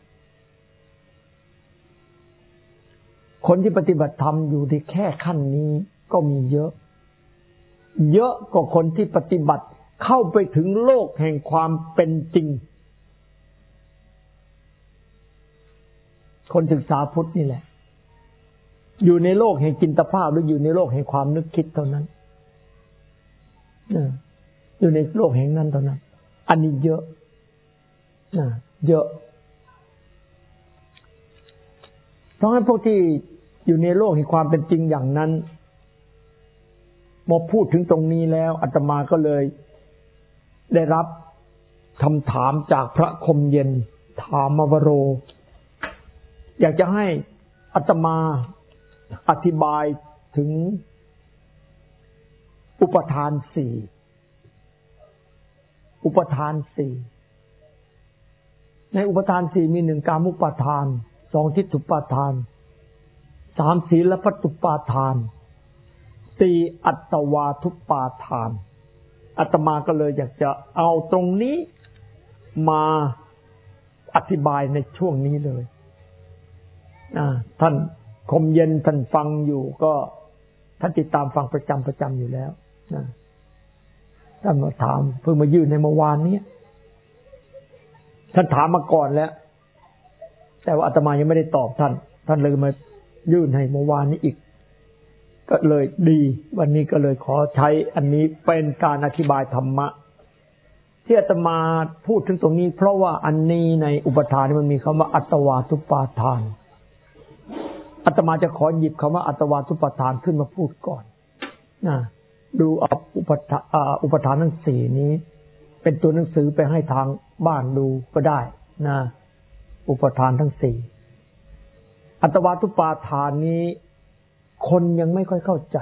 คนที่ปฏิบัติธรรมอยู่ในแค่ขั้นนี้ก็มีเยอะกว่าคนที่ปฏิบัติเข้าไปถึงโลกแห่งความเป็นจริงคนศึกษาพุทธนี่แหละอยู่ในโลกแห่งจินตภาพหรืออยู่ในโลกแห่งความนึกคิดเท่านั้นอยู่ในโลกแห่งนั้นเท่านั้นอันนี้เยอะเยอะเพราะงั้นพวกที่อยู่ในโลกแห่งความเป็นจริงอย่างนั้นพอพูดถึงตรงนี้แล้วอาตมาก็เลยได้รับคำถามจากพระคมเย็นถามวโรอยากจะให้อาตมาอธิบายถึงอุปทานสี่ในอุปทานสี่มีหนึ่งกามุปาทานสองทิฏฐุปาทานสามศีลพัตตุปาทานสี่อัตตวาทุปาทานอาตมาก็เลยอยากจะเอาตรงนี้มาอธิบายในช่วงนี้เลยท่านคมเย็นท่านฟังอยู่ก็ท่านติดตามฟังประจำอยู่แล้วท่านมาถามเพิ่งมายื่นในเมื่อวานนี้ท่านถามมาก่อนแล้วแต่ว่าอาตมายังไม่ได้ตอบท่านเลยมายื่นให้เมื่อวานนี้อีกก็เลยดีวันนี้ก็เลยขอใช้อันนี้เป็นการอธิบายธรรมะที่อาตมาพูดถึงตรงนี้เพราะว่าอันนี้ในอุปทานมันมีคำว่าอัตตวาทุปาทานอาตมาจะขอหยิบคำว่าอัตวาทุปาทานขึ้นมาพูดก่อนดูอุปทานทั้งสี่นี้เป็นตัวหนังสือไปให้ทางบ้านดูก็ได้อุปทานทั้งสี่อัตวาทุปาทานนี้คนยังไม่ค่อยเข้าใจ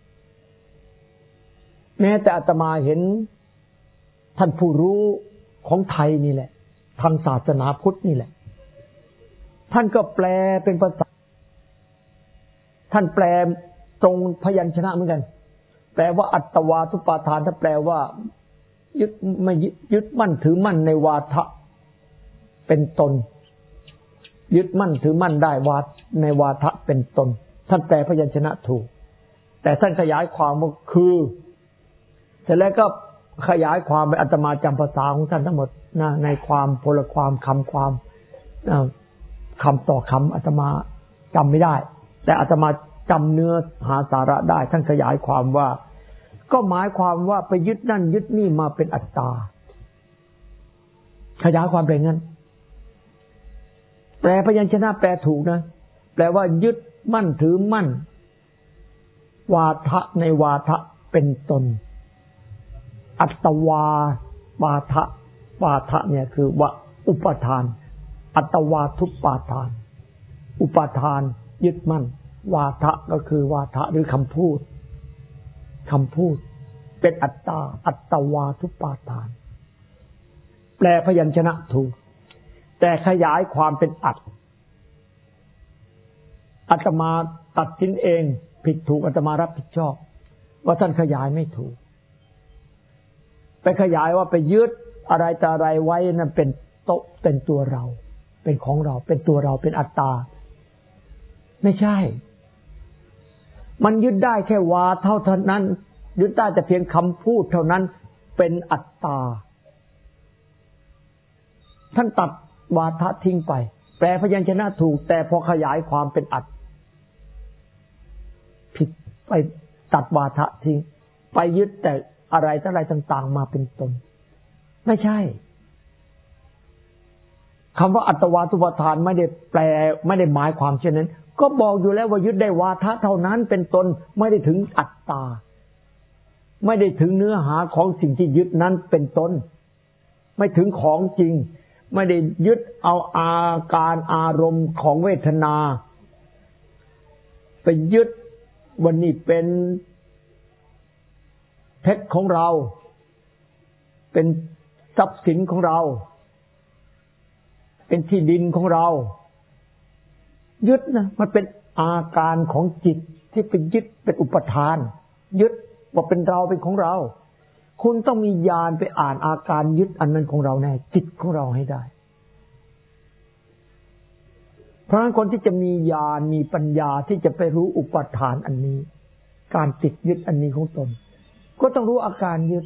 แม้แต่อาตมาเห็นท่านผู้รู้ของไทยนี่แหละทางศาสนาพุทธนี่แหละท่านก็แปลเป็นภาษาท่านแปลตรงพยัญชนะเหมือนกันแปลว่าอัตวาทุปาทานถ้าแปลว่ายึดมั่นถือมั่นในวาทะเป็นตนยึดมั่นถือมั่นได้ในวาทะเป็นตนท่านแปลพยัญชนะถูกแต่ท่านขยายความว่าคือเสร็จแล้วก็ขยายความไปอาตมาจำภาษาของท่านทั้งหมดในความพลความคำต่อคำอาตมาจำไม่ได้แต่อาตมาจำเนื้อหาสาระได้ท่านขยายความว่าก็หมายความว่าไปยึดนั่นยึดนี่มาเป็นอัตตาขยายความเป็นงั้นแปลพยัญชนะแปลถูกนะแปลว่ายึดมั่นถือมั่นวาทะในวาทะเป็นตนอัตวาวาทะเนี่ยคือว่าอุปทานอัตวาทุปาทานอุปทานยึดมั่นวาทะก็คือวาทะหรือคำพูดเป็นอัตตาอัตวาทุปาทานแปลพยัญชนะถูกแต่ขยายความเป็นอัตอาตมาตัดสินเองผิดถูกอาตมารับผิดชอบว่าท่านขยายไม่ถูกไปขยายว่าไปยึดอะไรแต่อะไรไว้นั่นเป็นโตเป็นตัวเราเป็นของเราเป็นตัวเราเป็นอัตตาไม่ใช่มันยึดได้แค่วาเท่านั้นยึดได้แต่เพียงคำพูดเท่านั้นเป็นอัตตาท่านตัดวาทะทิ้งไปแปลพยัญชนะถูกแต่พอขยายความเป็นอัตผิดไปตัดวาทะทิ้งไปยึดแต่อะไรต่างๆมาเป็นตนไม่ใช่คำว่าอัตวาทุปาทานไม่ได้แปลไม่ได้หมายความเช่นนั้นก็บอกอยู่แล้วว่ายึดได้วาทะเท่านั้นเป็นตนไม่ได้ถึงอัตตาไม่ได้ถึงเนื้อหาของสิ่งที่ยึดนั้นเป็นตนไม่ถึงของจริงไม่ได้ยึดเอาอาการอารมณ์ของเวทนาไปยึดวันนี้เป็นเพชรของเราเป็นทรัพย์สินของเราเป็นที่ดินของเรายึดนะมันเป็นอาการของจิตที่เป็นยึดเป็นอุปทานยึดว่าเป็นเราเป็นของเราคุณต้องมีญาณไปอ่านอาการยึดอันนั้นของเราแน่จิตของเราให้ได้เพราะฉะนั้นคนที่จะมีญาณมีปัญญาที่จะไปรู้อุปทานอันนี้การติดยึดอันนี้ของตนก็ต้องรู้อาการยึด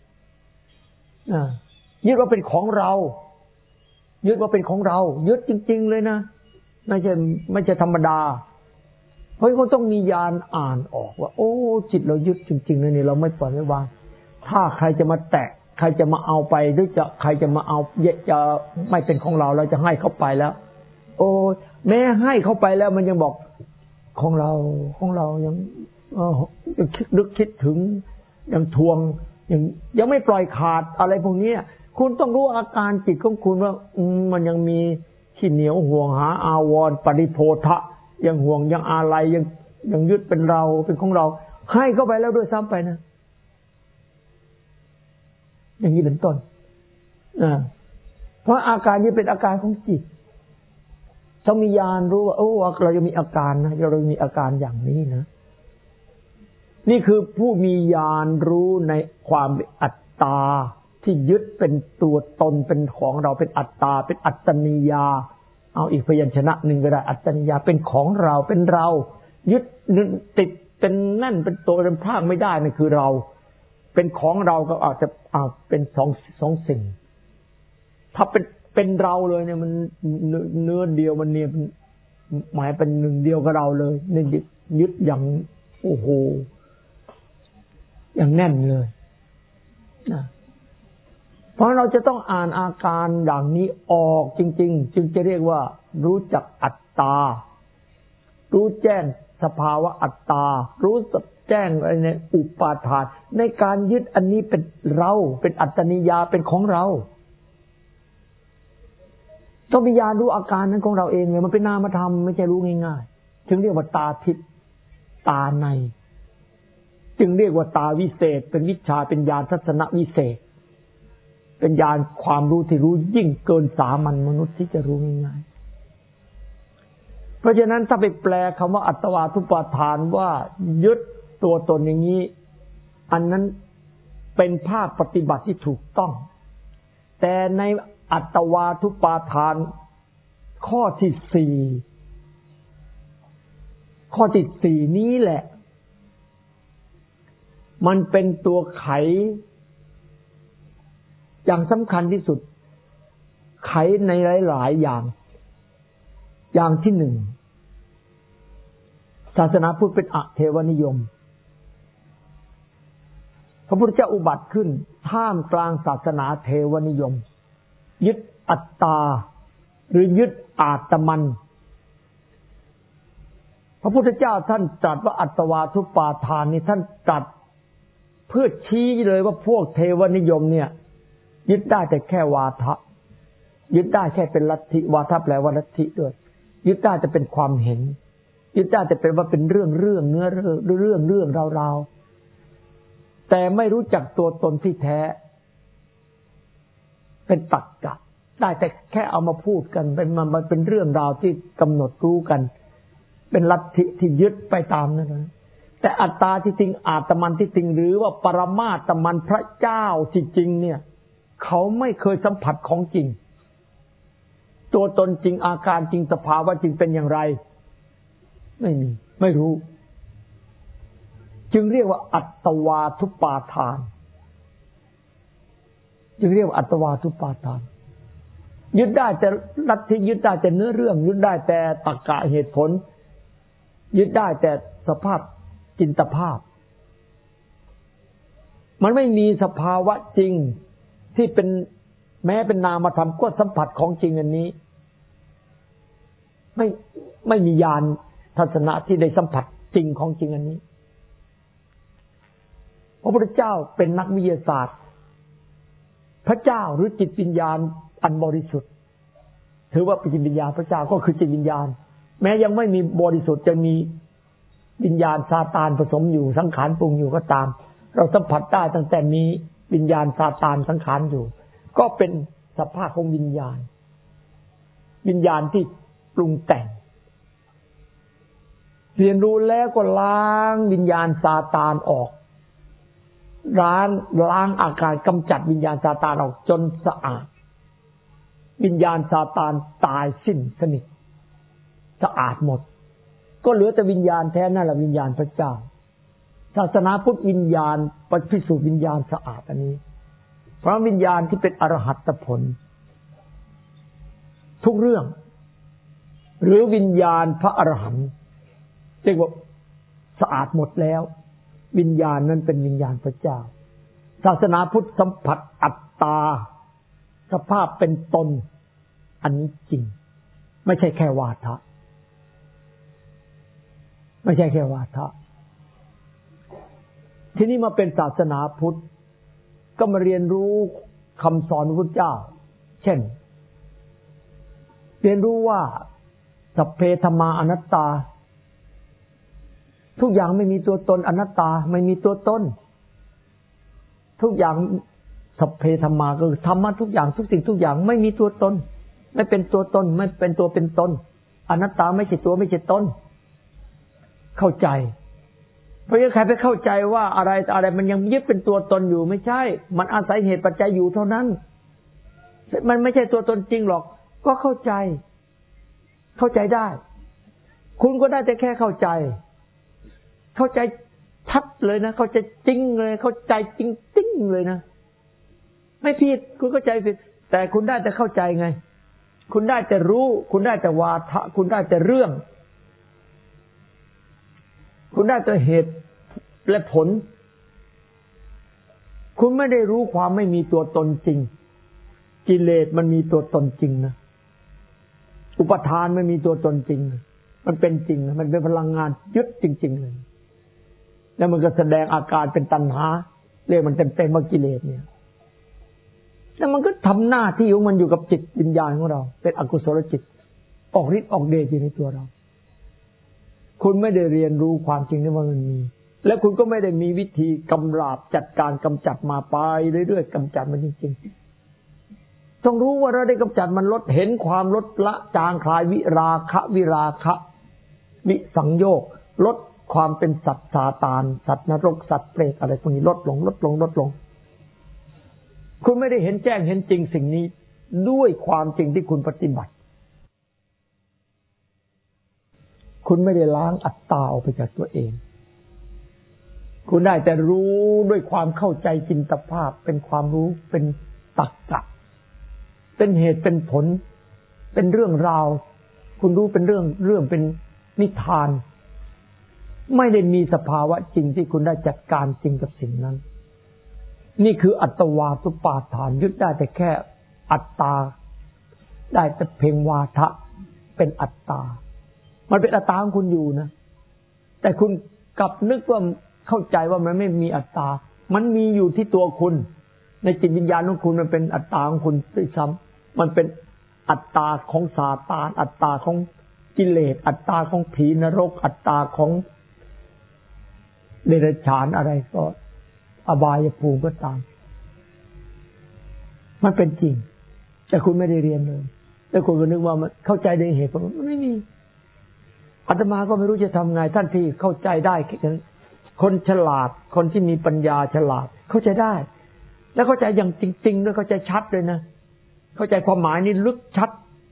ยึดว่าเป็นของเรายึดว่าเป็นของเรายึดจริงๆเลยนะไม่ใช่ธรรมดาเพราะคนต้องมีญาณอ่านออกว่าโอ้จิตเรายึดจริงๆเลยนี่เราไม่ปล่อยไม่วางถ้าใครจะมาแตะใครจะมาเอาไปหรือจะใครจะมาเอาจะไม่เป็นของเราเราจะให้เขาไปแล้วโอ้แม้ให้เขาไปแล้วมันยังบอกของเรายังคิดถึงยังทวงยังไม่ปล่อยขาดอะไรพวกนี้คุณต้องรู้อาการจิตของคุณว่ามันยังมีขี้เหนียวห่วงหาอาวรณ์ปริโภทะยังห่วงยังอาลัยยังยึดเป็นเราเป็นของเราให้เข้าไปแล้วด้วยซ้ำไปนะอย่างนี้เป็นต้นเพราะอาการนี้เป็นอาการของจิตต้องมีญาณรู้ว่าโอ้เราจะมีอาการนะเรามีอาการอย่างนี้นะนี่คือผู้มีญาณรู้ในความอัตตาที่ยึดเป็นตัวตนเป็นของเราเป็นอัตตาเป็นอัตตนิยาเอาอีกพยัญชนะหนึ่งก็ได้อัตตนิยาเป็นของเราเป็นเรายึดติดเป็นนั่นเป็นตัวเป็นพากไม่ได้นั่นคือเราเป็นของเราก็อาจจะเป็นสองสิ่งถ้าเป็นเราเลยเนี่ยมันเนื้อเดียวมันเนี่ยหมายเป็นหนึ่งเดียวกับเราเลยนี่ยึดอย่างโอ้โหอย่างแน่นเลยนะเพราะเราจะต้องอ่านอาการอย่างนี้ออกจริงๆจึงจะเรียกว่ารู้จักอัตตารู้แจ้งสภาวะอัตตารู้แจ้งในอุปาทานในการยึดอันนี้เป็นเราเป็นอัตตนิยาเป็นของเราต้องมีญาณรู้อาการนั้นของเราเองเลยมันเป็นนามธรรมไม่ใช่รู้ง่ายๆจึงเรียกว่าตาทิพย์ตาในจึงเรียกว่าตาวิเศษเป็นวิชาเป็นญาณทัศนวิเศษเป็นญาณความรู้ที่รู้ยิ่งเกินสามัญมนุษย์ที่จะรู้ง่ายๆเพราะฉะนั้นถ้าไปแปลคำว่าอัตวาทุปาทานว่ายึดตัวตนอย่างนี้อันนั้นเป็นภาคปฏิบัติที่ถูกต้องแต่ในอัตวาทุปาทานข้อที่สี่นี้แหละมันเป็นตัวไขอย่างสำคัญที่สุดไขในหลายๆอย่างที่หนึ่งศาสนาพุทธเป็นอเทวนิยมพระพุทธเจ้าอุบัติขึ้นท่ามกลางศาสนาเทวนิยมยึดอัตตาหรือยึดอาตมันพระพุทธเจ้าท่านตรัสว่าอัตวาทุปาทานนี่ท่านตรัสเพื่อชี้เลยว่าพวกเทวนิยมเนี่ยยึดได้แต่แค่วาทะยึดได้แค่เป็นลัทธิวาทะแปลว่าลัทธิด้วยยึดได้แต่เป็นความเห็นยึดได้แต่เป็นว่าเป็นเรื่องเนื้อเรื่องราวๆแต่แต่ไม่รู้จักตัวตนที่แท้เป็นตรรกะได้แต่แค่เอามาพูดกันมันเป็นเรื่องราวที่กำหนดรู้กันเป็นลัทธิที่ยึดไปตามนั้นแต่อัตตาที่จริงอาตมันที่จริงหรือว่าปรมาตมันพระเจ้าที่จริงเนี่ยเขาไม่เคยสัมผัสของจริงตัวตนจริงอาการจริงสภาวะจริงเป็นอย่างไรไม่มีไม่รู้จึงเรียกว่าอัตวาทุปาทานจึงเรียกว่าอัตวาทุปาทานยึดได้แต่ลัทธิยึดได้แต่เนื้อเรื่องยึดได้แต่ตรรกะเหตุผลยึดได้แต่สภาพจินตภาพมันไม่มีสภาวะจริงที่เป็นแม้เป็นนามธรรมก็สัมผัสของจริงอันนี้ไม่มีญาณทัศนะที่ได้สัมผัสจริงของจริงอันนี้พระพุทธเจ้าเป็นนักวิทยาศาสตร์พระเจ้าหรือจิตวิญญาณอันบริสุทธิ์ถือว่าเป็นจิตวิญญาณพระเจ้าก็คือจิตวิญญาณแม้ยังไม่มีบริสุทธิ์จะมีวิญญาณซาตานผสมอยู่สังขารปรุงอยู่ก็ตามเราสัมผัสได้ตั้งแต่มีวิญญาณซาตานสังขารอยู่ก็เป็นสภาพของวิญญาณที่ปรุงแต่งเรียนรู้แล้วก็ล้างวิญญาณซาตานออกล้างอาการกำจัดวิญญาณซาตานออกจนสะอาดวิญญาณซาตานตายสิ้นสนิทสะอาดหมดก็เหลือแต่วิญญาณแท้นั่นแหละวิญญาณพระเจ้าศาสนาพุทธวิญญาณปฏิสูจน์วิญญาณสะอาดอันนี้เพราะวิญญาณที่เป็นอรหัตผลทุกเรื่องหรือวิญญาณพระอรหันต์เรียกว่าสะอาดหมดแล้ววิญญาณนั้นเป็นวิญญาณพระเจ้าศาสนาพุทธสัมผัสอัตตาสภาพเป็นตนอันนี้จริงไม่ใช่แค่วาทะไม่ใช่แค่วาทะทีนี้มาเป็นศาสนาพุทธก็มาเรียนรู้คำสอนพระพุทธเจ้าเช่นเรียนรู้ว่าสัพเพธัมมาอนัตตาทุกอย่างไม่มีตัวตนอนัตตาไม่มีตัวตนทุกอย่างสัพเพธัมมาก็คือธรรมะทุกอย่างทุกสิ่งทุกอย่างไม่มีตัวตนไม่เป็นตัวตนไม่เป็นตัวเป็นตนอนัตตาไม่ใช่ตัวไม่ใช่ตนเข้าใจเพราะใครไปเข้าใจว่าอะไรมันยังยึดเป็นตัวตนอยู่ไม่ใช่มันอาศัยเหตุปัจจัยอยู่เท่านั้นมันไม่ใช่ตัวตนจริงหรอกก็เข้าใจได้คุณก็ได้แต่แค่เข้าใจชัดเลยนะเข้าใจจริงเลยเข้าใจจริงๆเลยนะไม่ผิดคุณเข้าใจผิดแต่คุณได้แต่เข้าใจไงคุณได้แต่รู้คุณได้แต่วาทะคุณได้แต่เรื่องคุณได้แต่เหตุและผลคุณไม่ได้รู้ความไม่มีตัวตนจริงกิเลสมันมีตัวตนจริงนะอุปทานไม่มีตัวตนจริงมันเป็นจริงมันเป็นพลังงานยึดจริงๆเลยแล้วมันก็แสดงอาการเป็นตัณหาเรียกมันเต็มๆว่ากิเลสเนี่ยแล้วมันก็ทำหน้าที่ของมันอยู่กับจิตวิญญาณของเราเป็นอกุศลจิตออกฤทธิ์ออกเดชอยู่ในตัวเราคุณไม่ได้เรียนรู้ความจริงที่ว่ามันมีและคุณก็ไม่ได้มีวิธีกำราบจัดการกำจัดมาไปเรื่อยๆกำจัดมันจริงๆต้องรู้ว่าเราได้กำจัดมันลดเห็นความลดละจางคลายวิราคะวิสังโยคลดความเป็นสัตว์ซาตานสัตว์นรกสัตว์เปรตอะไรพวกนี้ลดลงคุณไม่ได้เห็นแจ้งเห็นจริงสิ่งนี้ด้วยความจริงที่คุณปฏิบัติคุณไม่ได้ล้างอัตตาออกไปจากตัวเองคุณได้แต่รู้ด้วยความเข้าใจจินตภาพเป็นความรู้เป็นตรรกะเป็นเหตุเป็นผลเป็นเรื่องราวคุณรู้เป็นเรื่องเป็นนิทานไม่ได้มีสภาวะจริงที่คุณได้จัดการจริงกับสิ่งนั้นนี่คืออัตวาทุปาทานยึดได้แต่แค่อัตตาได้แต่เพียงวาทะเป็นอัตตามันเป็นอัตตาของคุณอยู่นะแต่คุณกลับนึกว่าเข้าใจว่ามันไม่มีอัตตามันมีอยู่ที่ตัวคุณในจิตวิญญาณของคุณมันเป็นอัตตาของคุณด้วยซ้ำมันเป็นอัตตาของซาตานอัตตาของกิเลสอัตตาของผีนรกอัตตาของเดรัจฉานอะไรก็อบายภูมิก็ตามมันเป็นจริงแต่คุณไม่ได้เรียนเลยแล้วคุณก็นึกว่ามันเข้าใจในเหตุผลมันไม่มีอาตมาก็ไม่รู้จะทำไงท่านที่เข้าใจได้คนฉลาดคนที่มีปัญญาฉลาดเข้าใจได้แล้วเข้าใจอย่างจริงๆด้วยเข้าใจชัดเลยนะเข้าใจความหมายนี่ลึกชัด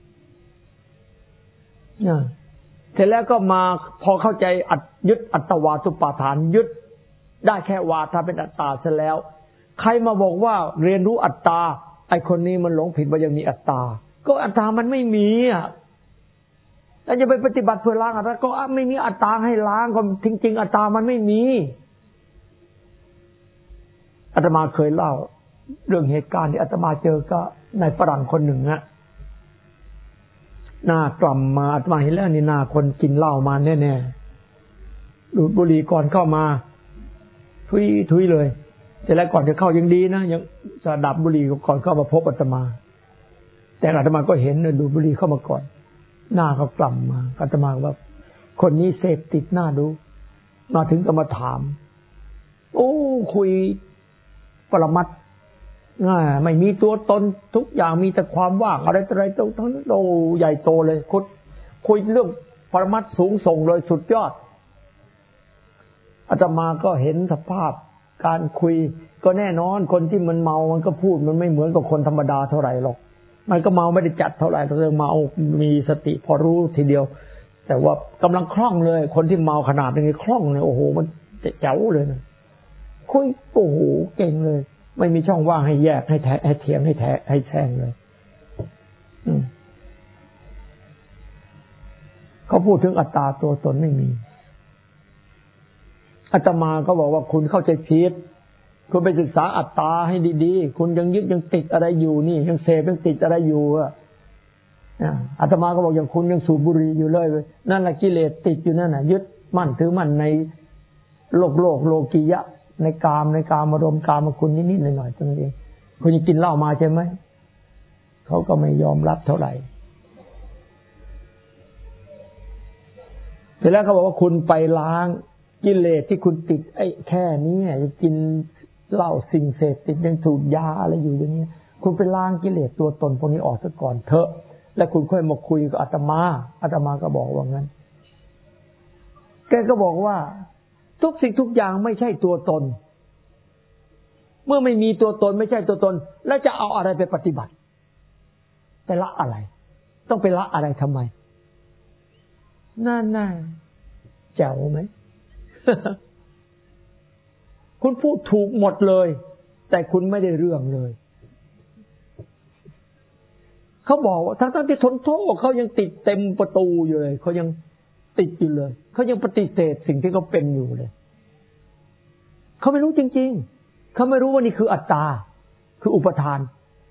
เสร็จแล้วก็มาพอเข้าใจยึดอัตวาทุปาทานยึดได้แค่วาทาเป็นอัตตาเสร็จแล้วใครมาบอกว่าเรียนรู้อัตตาไอ้คนนี้มันหลงผิดว่ายังมีอัตตาก็อัตตามันไม่มีอ่ะแล้วจะไปปฏิบัติเพื่อล้างอัตตาก็ไม่มีอัตตาให้ล้างก็จริงๆอัตตามันไม่มีอาตมาเคยเล่าเรื่องเหตุการณ์ที่อาตมาเจอก็นายฝรั่งคนหนึ่งอะหน้ากล่ำมาอาตมาเห็นแล้วนี่หน้าคนกินเหล้ามาแน่ๆดูดบุหรี่ก่อนเข้ามาทุยเลยแต่แล้วก่อนจะเข้ายังดีนะยังจะดับบุหรี่ก่อนเข้ามาพบอาตมาแต่อาตมาก็เห็นดูดบุหรี่เข้ามาก่อนหน้าเขากล่ำมาอาตมาว่าคนนี้เสพติดหน้าดูมาถึงก็มาถามโอ้คุยปรมัตถ์ไม่มีตัวตนทุกอย่างมีแต่ความว่างอะไรทั้งนั้นโอ้ใหญ่โตเลยคุยเรื่องปรมัตถ์สูงส่งเลยสุดยอดอาตมาก็เห็นสภาพการคุยก็แน่นอนคนที่มันเมามันก็พูดมันไม่เหมือนกับคนธรรมดาเท่าไหร่หรอกมันก็เมาไม่ได้จัดเท่าไหร่เรื่องเมามีสติพอรู้ทีเดียวแต่ว่ากำลังคล่องเลยคนที่เมาขนาดนี้คล่องเลยโอ้โหมันเจ๋วเลยนะคุยโอ้โหเก่งเลยไม่มีช่องว่างให้แยกให้เถียงให้แทงเลยเขาพูดถึงอัตตาตัวตนไม่มีอาตมาก็บอกว่าคุณเข้าใจผิดคุณไปศึกษาอัตตาให้ดีๆคุณยังยึดยังติดอะไรอยู่นี่ยังเสพยังติดอะไรอยู่อาตมาก็บอกอย่างคุณยังสูบบุหรี่อยู่เลยนั่นแหละกิเลสติดอยู่นั่นน่ะยึดมั่นถือมั่นในโลกียะในกามอารมณ์กามคุณนิดๆหน่อยๆตัวนั้นเองคุณยังกินเหล้ามาใช่ไหมเขาก็ไม่ยอมรับเท่าไหร่เสร็จแล้วเขาบอกว่าคุณไปล้างกิเลสที่คุณติดไอ้แค่นี้จะกินเหล้าสิ่งเสพติดยังสูบยาอะไรอยู่อย่างนี้คุณไปล้างกิเลสตัวตนพวกนี้ออกซะก่อนเถอะแล้วคุณค่อยมาคุยกับอาตมาก็บอกว่างั้นแกก็บอกว่าทุกสิ่งทุกอย่างไม่ใช่ตัวตนเมื่อไม่มีตัวตนไม่ใช่ตัวตนแล้วจะเอาอะไรไปปฏิบัติไปละอะไรต้องไปละอะไรทำไมน่าแจ๋วไหม คุณพูดถูกหมดเลยแต่คุณไม่ได้เรื่องเลยเขาบอกว่าทั้งที่ทนโทษเขายังติดเต็มประตูอยู่เลยเขายังติดอยู่เลยเขายังปฏิเสธสิ่งที่เขาเป็นอยู่เลยเขาไม่รู้จริงๆเขาไม่รู้ว่านี่คืออัตตาคืออุปทาน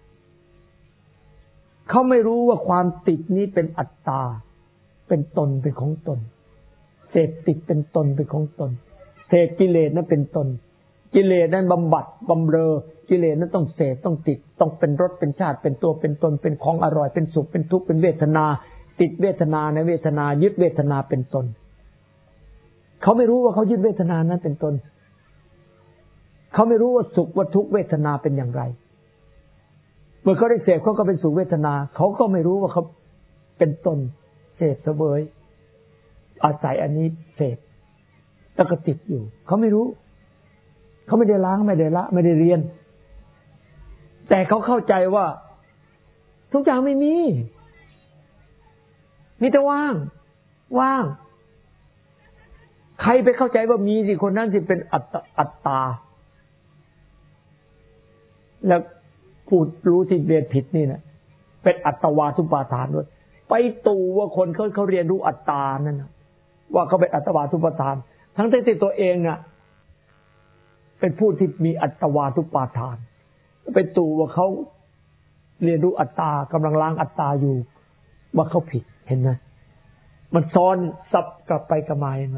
เขาไม่รู้ว่าความติดนี้เป็นอัตตาเป็นตนเป็นของตนเสพติดเป็นตนเป็นของตนเสพกิเลสนั้นเป็นตนกิเลสนั้นบำบัดบำเรอกิเลสนั้นต้องเสพต้องติดต้องเป็นรสเป็นชาติเป็นตัวเป็นตนเป็นของอร่อยเป็นสุขเป็นทุกข์เป็นเวทนาติดเวทนาในเวทนายึดเวทนาเป็นตนเขาไม่รู้ว่าเขายึดเวทนานั้นเป็นตนเขาไม่รู้ว่าสุขว่าทุกข์เวทนาเป็นอย่างไรเมื่อเขาได้เสพเขาก็เป็นสุขเวทนาเขาก็ไม่รู้ว่าเขาเป็นตนเสพเสวยอาศัยอันนี้เสพแล้วก็ติดอยู่เขาไม่รู้เขาไม่ได้ล้างไม่ได้ละไม่ได้เรียนแต่เขาเข้าใจว่าทุกอย่างไม่มีแต่ว่างใครไปเข้าใจว่ามีสิคนนั้นสิเป็นอัตตาแล้วพูดรู้ที่เรียนผิดนี่นะเป็นอัตวาทุปาทานด้วยไปตู่ว่าคนเขาเรียนรู้อัตตานั่นนะว่าเขาเป็นอัตวาทุปาทานทั้งที่ตัวเองน่ะเป็นผู้ที่มีอัตวาทุปาทานไปตู่ว่าเขาเรียนรู้อัตตากำลังล้างอัตตาอยู่ว่าเขาผิดเห็นไหมมันซ้อนซับกลับไปกลับมาเห็นไหม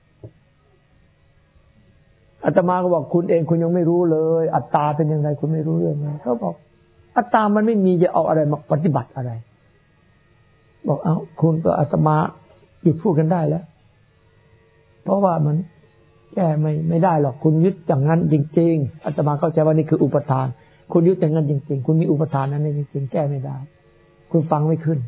อาตมาก็บอกคุณเองคุณยังไม่รู้เลยอัตตาเป็นยังไงคุณไม่รู้เรื่องเลยเขาบอกอัตตามันไม่มีจะเอาอะไรมาปฏิบัติอะไรบอกคุณก็อาตมาหยุดพูดกันได้แล้วเพราะว่ามันแก้ไม่ได้หรอกคุณยึดอย่างนั้นจริงๆอาตมาเข้าใจว่านี่คืออุปทานคุณยึดอย่างนั้นจริงๆคุณมีอุปทานนั้นจริงๆแก้ไม่ได้คุณฟังไม่ขึ้น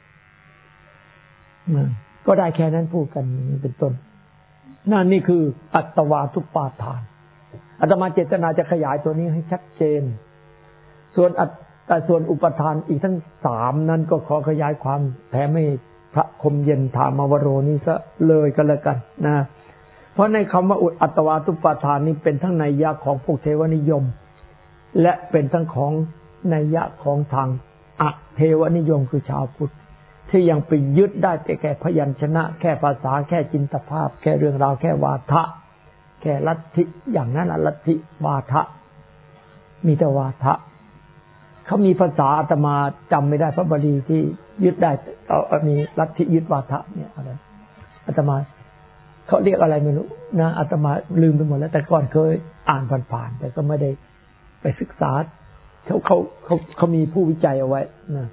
ก็ได้แค่นั้นพูดกันเป็นต้นนี่คืออัตวาทุปาทานอาตมาเจตนาจะขยายตัวนี้ให้ชัดเจนส่วนอุปทานอีกทั้ง3นั้นก็ขอขยายความแถมให้พระคมเย็นธามวโรนี้ซะเลยก็แล้วกันนะเพราะในคำว่าอัตวาทุปาทานนี้เป็นทั้งนัยยะของพวกเทวนิยมและเป็นทั้งของนัยยะของทางอเทวนิยมคือชาวพุทธที่ยังไปยึดได้แต่แค่พยัญชนะแค่ภาษาแค่จินตภาพแค่เรื่องราวแค่วาทะแค่ลัทธิอย่างนั้นลัทธิวาทะมีแต่วาทะเขามีภาษาอาตมาจำไม่ได้พระบาลีที่ยึดได้มีลัทธิยึดวาทะเนี่ยอะไรอาตมาเขาเรียกอะไรไม่รู้นะอาตมาลืมไปหมดแล้วแต่ก่อนเคยอ่านผ่านๆแต่ก็ไม่ได้ไปศึกษาเขามีผู้วิจัยเอาไว้นะ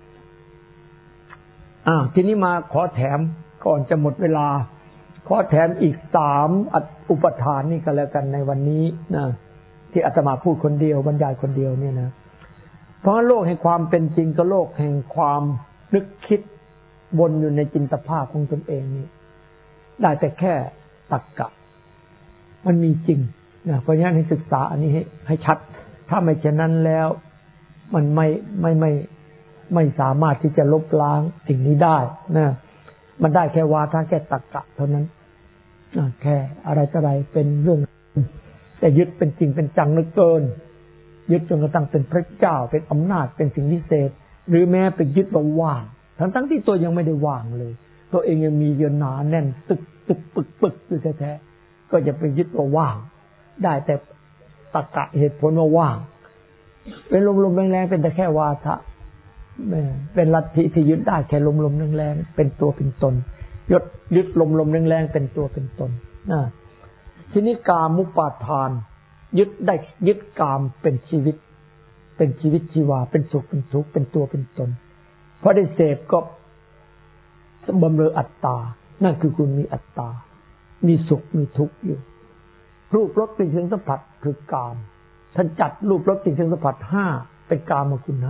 ทีนี้มาขอแถมก่อนจะหมดเวลาขอแถมอีก3อุปทานนี่ก็แล้วกันในวันนี้นะที่อาตมาพูดคนเดียวบรรยายคนเดียวเนี่ยนะเพราะโลกแห่งความเป็นจริงกับโลกแห่งความนึกคิดวนอยู่ในจินตภาพของตนเองนี่ได้แต่แค่ตรรกะมันมีจริงนะเพราะฉะนั้นให้ศึกษาอันนี้ให้ชัดถ้าไม่เช่นนั้นแล้วมันไม่สามารถที่จะลบล้างสิ่งนี้ได้นะมันได้แค่วาทะแค่ตรรกะเท่านั้นแค่อะไรต่ออะไรเป็นเรื่องแต่ยึดเป็นจริงเป็นจังเหลือเกินยึดจนกระทั่งเป็นพระเจ้าเป็นอำนาจเป็นสิ่งพิเศษหรือแม้ไปยึดว่าว่างทั้งที่ตัวยังไม่ได้ว่างเลยตัวเองยังมีหนาแน่นตึกปึกอยู่แท้ๆก็จะไปยึดว่าว่างได้แต่ตรรกะเหตุผลว่าว่างเป็นลมๆแรงๆเป็นแต่แค่วาทะเป็นลัทธิที่ยึดได้แค่ลมๆแรงๆเป็นตัวเป็นตนยึดลมๆแรงๆเป็นตัวเป็นตนทีนี้กามุปาทานยึดกามเป็นชีวิตชีวาเป็นสุขเป็นทุกข์เป็นตัวเป็นตนเพราะได้เสพก็บำเรออัตตานั่นคือคุณมีอัตตามีสุขมีทุกข์อยู่รูปรสกลิ่นเสียงสัมผัสคือกามท่านจัดรูปรสกลิ่นเสียงสัมผัส5เป็นกามคุณ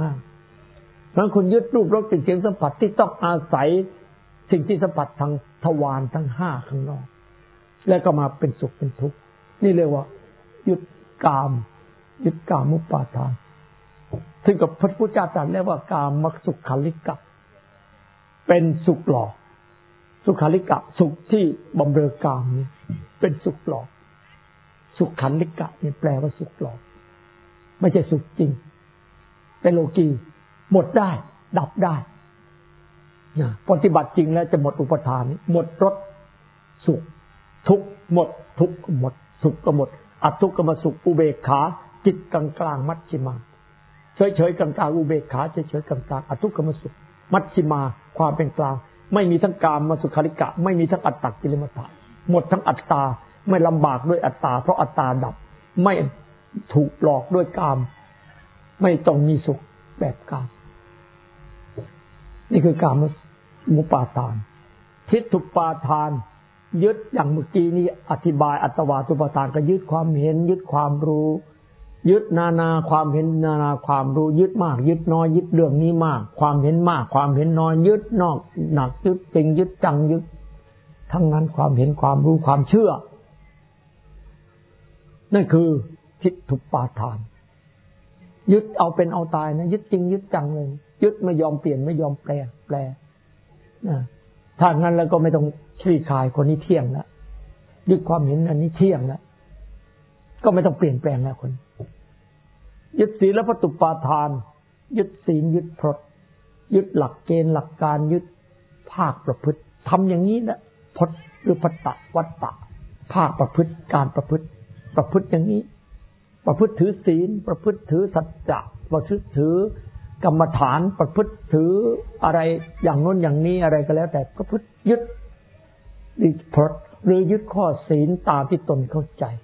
5เพราะคุณยึดรูปรสกลิ่นเสียงสัมผัสที่ต้องอาศัยสิ่งที่สัมผัสทางทวารทั้ง5ข้างนอกแล้วก็มาเป็นสุขเป็นทุกข์นี่เรียกว่ายึดกามมุปาทานถึงกับพระพุทธเจ้าตรัสเรียกว่ากามมักสุขขันลิกะเป็นสุขหลอกสุขขันลิกะสุขที่บำเรอกามนี่เป็นสุขหลอกสุขขันลิกะนี่แปลว่าสุขหลอกไม่ใช่สุขจริงเป็นโลกีหมดได้ดับได้ปฏิบัติจริงแล้วจะหมดอุปทานหมดรสสุขทุกข์หมดทุกข์หมดสุขก็หมดอทุกขมสุขอุเบกขาจิตกลางมัชฌิมาเฉยๆกลางอุเบกขาเฉยๆกลางอทุกขมสุขมัชฌิมาความเป็นกลางไม่มีทั้งกามสุขาริกะไม่มีทั้งอัตตกิลมัฏฐะหมดทั้งอัตตาไม่ลำบากด้วยอัตตาเพราะอัตตาดับไม่ถูกหลอกด้วยกามไม่ต้องมีสุขแบบกามนี่คือกามมุปาทานทิฏฐุปาทานยึดอย่างเมื่อกี้นี้อธิบายอัตวาทุปาทานก็ยึดความเห็นยึดความรู้ยึดนานาความเห็นนานาความรู้ยึดมากยึดน้อยยึดเรื่องนี้มากความเห็นมากความเห็นน้อยยึดนอกหนักยึดจริงยึดจังยึดทั้งนั้นความเห็นความรู้ความเชื่อนั่นคือทิฏฐุปาทานยึดเอาเป็นเอาตายนะยึดจริงยึดจังเลยยึดไม่ยอมเปลี่ยนไม่ยอมแปลถ้างั้นแล้วก็ไม่ต้องคลี่คลายคนนี้เที่ยงแล้วยึดความเห็นอันนี้เที่ยงแล้วก็ไม่ต้องเปลี่ยนแปลงแล้วคนยึดศีลพัตตุปาทานยึดศีลยึดพรตยึดหลักเกณฑ์หลักการยึดภาคประพฤติทำอย่างนี้นะพจน์หรือพัตตะวัตตะภาคประพฤติการประพฤติอย่างนี้ประพฤติถือศีลประพฤติถือสัจจะประพฤติถือกรรมฐานประพฤติถืออะไรอย่างโน้นอย่างนี้อะไรก็แล้วแต่ประพฤติยึดพรตหรือยึดข้อศีลตามที่ตนเข้าใจ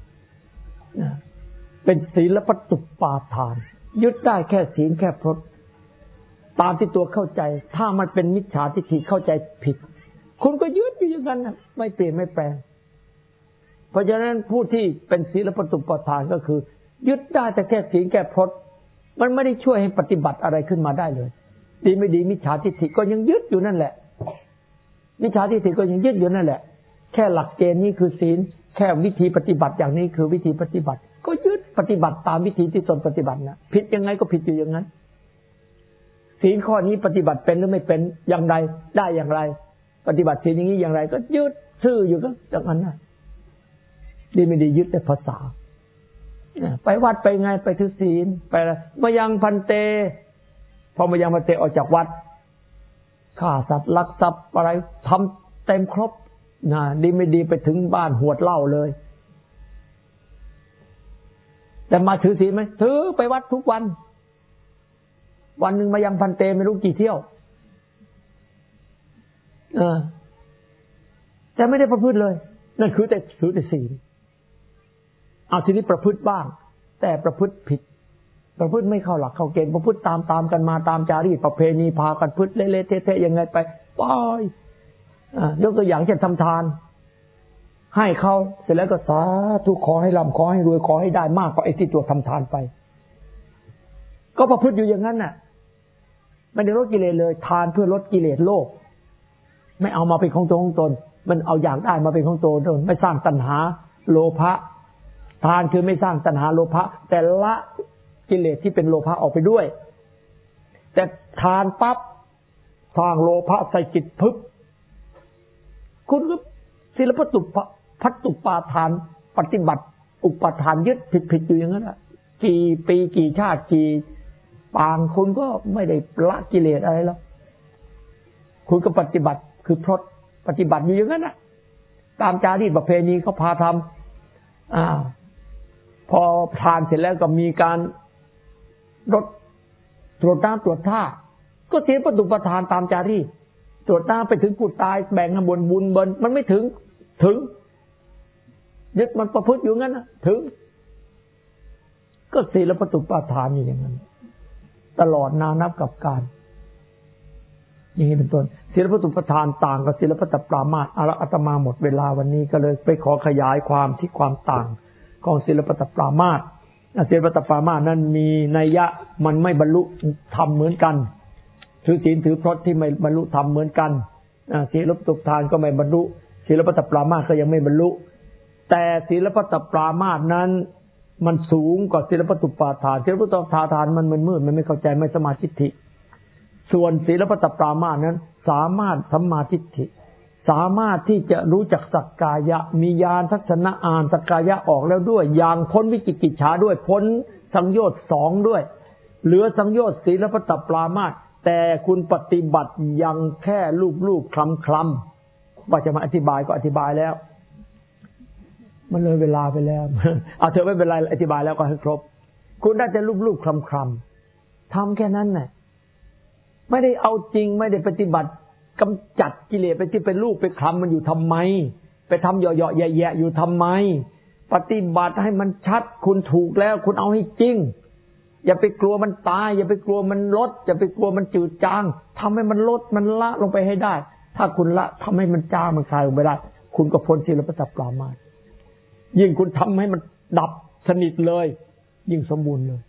เป็นศีลพัตตุปาทานยึดได้แค่ศีลแค่พรตตามที่ตัวเข้าใจถ้ามันเป็นมิจฉาทิฏฐิเข้าใจผิดคุณก็ยึดอยู่อย่างนั้นไม่เปลี่ยนไม่แปลงเพราะฉะนั้นผู้ที่เป็นศีลปฏิปทานก็คือยึดได้แต่แค่ศีลแค่พรตมันไม่ได้ช่วยให้ปฏิบัติอะไรขึ้นมาได้เลยดีไม่ดีมิจฉาทิฏฐิก็ยังยึดอยู่นั่นแหละมิจฉาทิฏฐิก็ยังยึดอยู่นั่นแหละแค่หลักเกณฑ์นี้คือศีลแค่วิธีปฏิบัติอย่างนี้คือวิธีปฏิบัติก็ยึดปฏิบัติตามวิธีที่ตนปฏิบัตินะผิดยังไงก็ผิดอยู่อย่างนั้นศีลข้อนี้ปฏิบัติเป็นหรือไม่เป็นอย่างไรได้อย่างไรปฏิบัติศีลอย่างนี้อย่างไรก็ยึดชื่ออยู่ก็อย่างนั้นนะดีไม่ดียึดแต่ภาษาไปวัดไปไงไปถือศีลไปมายังพันเตพอมายังพันเตออกจากวัดฆ่าสัตว์ลักทรัพย์อะไรทำเต็มครบนะดีไม่ดีไปถึงบ้านหวดเหล้าเลยแต่มาถือศีลไหมถือไปวัดทุกวันวันหนึ่งมายังพันเตไม่รู้กี่เที่ยวแต่ไม่ได้ประพฤติเลยนั่นคือแต่ถือแต่ศีลเอาทีนี้ประพฤติบ้างแต่ประพฤติผิดประพฤติไม่เข้าหลักเข้าเกณฑ์ประพฤติตามกันมาตามจารีตประเพณีพากันพฤติเละๆเทะๆยังไงไปยกตัวอย่างเช่นทำทานให้เขาเสร็จแล้วก็สาธุขอให้ร่ำขอให้รวยขอให้ได้มากกว่าไอ้ที่ตัวทำทานไปก็ประพฤติอยู่อย่างนั้นน่ะไม่ได้ลดกิเลสเลยทานเพื่อลดกิเลสโลภไม่เอามาเป็นของตัวของตนมันเอาอยากได้มาเป็นของตัวตนไม่สร้างตัณหาโลภะทานคือไม่สร้างตัณหาโลภะแต่ละกิเลสที่เป็นโลภะออกไปด้วยแต่ทานปั๊บสร้างโลภะใส่จิตพึบคุณก็ศีลปฏิพัตตุปาทานปฏิบัติอุปทานยึดผิดอยู่อย่างนั้นอ่ะกี่ปีกี่ชาติกี่ปางคุณก็ไม่ได้ละกิเลสอะไรแล้วคุณก็ปฏิบัติคือพรตปฏิบัติอยู่อย่างนั้นน่ะตามจารีตประเพณีเขาพาทำพอทานเสร็จแล้วก็มีการรถตรวจน้ำตรวจท่าก็ศีลปฏิปทานตามจารีตตรวจน้ำไปถึงผู้ตายแบ่งให้บุญมันไม่ถึงยึดมันประพฤติอยู่งั้นนะถึงก็ศีลปฏิปทานอย่างนั้นตลอดนานับกับการอย่างนี้เป็นต้นศีลปฏิปทานต่างกับศีลปฏิปรามาสอาตมาหมดเวลาวันนี้ก็เลยไปขอขยายความที่ความต่างของศีลปฏิปรามาสศีลปฏิปรามาสนั้นมีนัยยะมันไม่บรรลุธรรมเหมือนกันถือศีลถือพรตที่ไม่บรรลุธรรมเหมือนกันศีลปฏิปทานก็ไม่บรรลุศีลปฏิปรามาสก็ยังไม่บรรลุแต่ศีลปฏิปรามาสนั้นมันสูงกว่าศีลปฏิปทานศีลปฏิปทานมันมืดมันไม่เข้าใจไม่สมาธิฐิส่วนศีลปฏิปรามาสนั้นสามารถสัมมาทิฏฐิสามารถที่จะรู้จักสักกายะมีญาณทัศนะอ่านสักกายะออกแล้วด้วยอย่างพ้นวิจิกิจฉาด้วยพ้นสังโยชน์2ด้วยเหลือสังโยชน์ศีลปฏิปรามาสแต่คุณปฏิบัติยังแค่ลูบๆคลำๆว่าจะมาอธิบายก็อธิบายแล้วมันเลยเวลาไปแล้วเอาเถอะไม่เป็นไรอธิบายแล้วก็ให้ครบคุณได้แต่ลูบๆคลำๆทำแค่นั้นน่ะไม่ได้เอาจริงไม่ได้ปฏิบัติกำจัดกิเลสไปที่เป็นลูกไปคลำมันอยู่ทำไมไปทำเหยาะๆแย่ๆอยู่ทำไมปฏิบัติให้มันชัดคุณถูกแล้วคุณเอาให้จริงอย่าไปกลัวมันตายอย่าไปกลัวมันลดอย่าไปกลัวมันจืดจางทำให้มันลดมันละลงไปให้ได้ถ้าคุณละทำให้มันจางมันคลายลงไปได้คุณก็พ้นศีลปฏิปรามาสยิ่งคุณทำให้มันดับสนิทเลยยิ่งสมบูรณ์เลย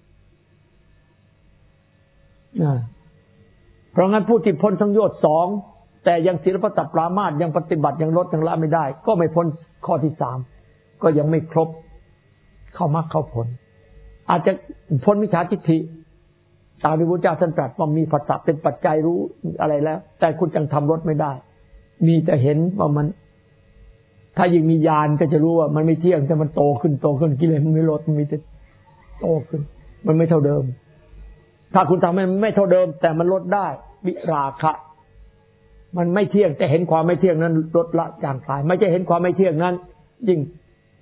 เพราะงั้นผู้ที่พ้นสังโยชน์2แต่ยังศีลปฏิปรามาสยังปฏิบัติยังลดยังละไม่ได้ก็ไม่พ้นข้อที่3ก็ยังไม่ครบเข้ามรรคเข้าผลอาจจะพ้นมิจฉาทิฏฐิตามที่พระพุทธเจ้าท่านตรัสว่ามีผัสสะเป็นปัจจัยรู้อะไรแล้วแต่คุณยังทำลดไม่ได้มีแต่เห็นว่ามันถ้ายิ่งมีญาณก็จะรู้ว่ามันไม่เที่ยงแต่มันโตขึ้นกิเลสมันไม่ลดมันมีแต่โตขึ้นมันไม่เท่าเดิมถ้าคุณทำให้มันไม่เท่าเดิมแต่มันลดได้วิราคะมันไม่เที่ยงแต่เห็นความไม่เที่ยงนั้นลดละจางคลายไม่ใช่เห็นความไม่เที่ยงนั้นยิ่ง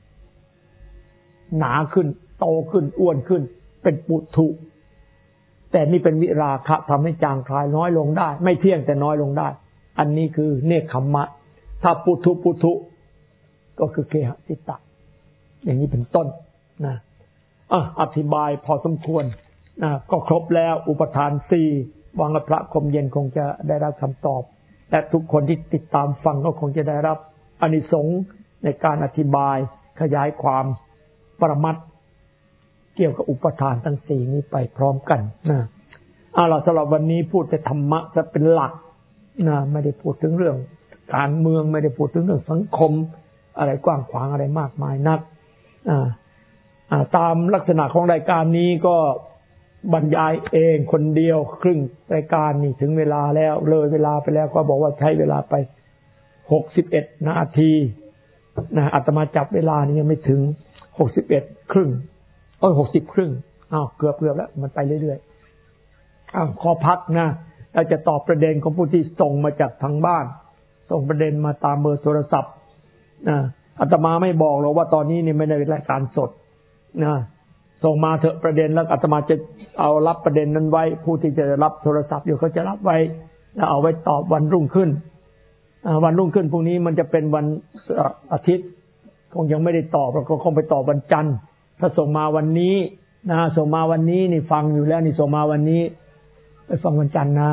หนาขึ้นโตขึ้นอ้วนขึ้นเป็นปุถุแต่นี่เป็นวิราคะทำให้จางคลายน้อยลงได้ไม่เที่ยงแต่น้อยลงได้อันนี้คือเนคขมมะถ้าปุถุก็คือเคหสิตะอย่างนี้เป็นต้นนะอธิบายพอสมควรก็ครบแล้วอุปทาน4วังพระคมเย็นคงจะได้รับคำตอบและทุกคนที่ติดตามฟังก็คงจะได้รับอานิสงส์ในในการอธิบายขยายความปรมัตถ์เกี่ยวกับอุปทานทั้งสี่นี้ไปพร้อมกันนะเราสำหรับวันนี้พูดแต่ธรรมะจะเป็นหลักนะไม่ได้พูดถึงเรื่องการเมืองไม่ได้พูดถึงเรื่องสังคมอะไรกว้างขวางอะไรมากมายนักตามลักษณะของรายการนี้ก็บรรยายเองคนเดียวครึ่งรายการนี่ถึงเวลาแล้วเลยเวลาไปแล้วก็บอกว่าใช้เวลาไป61 นาทีนะอาตมาจับเวลานี่ยังไม่ถึง61 ครึ่ง60 ครึ่งเกือบแล้วมันไปเรื่อยๆขอพักนะเราจะตอบประเด็นของผู้ที่ส่งมาจากทางบ้านส่งประเด็นมาตามเบอร์โทรศัพท์อาตมาไม่บอกหรอกว่าตอนนี้นี่ไม่ได้รายการสดนะส่งมาเถอะประเด็นแล้วอาตมาจะเอารับประเด็นนั้นไว้ผู้ที่จะรับโทรศัพท์อยู่เขาจะรับไว้แล้วเอาไว้ตอบวันรุ่งขึ้นวันรุ่งขึ้นพรุ่งนี้มันจะเป็นวันอาทิตย์คงยังไม่ได้ตอบเราก็คงไปตอบวันจันทร์ถ้าส่งมาวันนี้นะส่งมาวันนี้นี่ฟังอยู่แล้วนี่ส่งมาวันนี้ไปฟังวันจันทร์นะ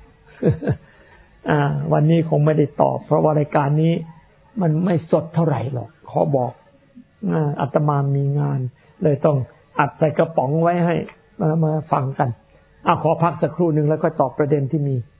วันนี้คงไม่ได้ตอบเพราะว่ารายการนี้มันไม่สดเท่าไหร่หรอกขอบอกอาตมามีงานเลยต้องอัดใส่กระป๋องไว้ให้มาฟังกันขอพักสักครู่หนึ่งแล้วก็ตอบประเด็นที่มี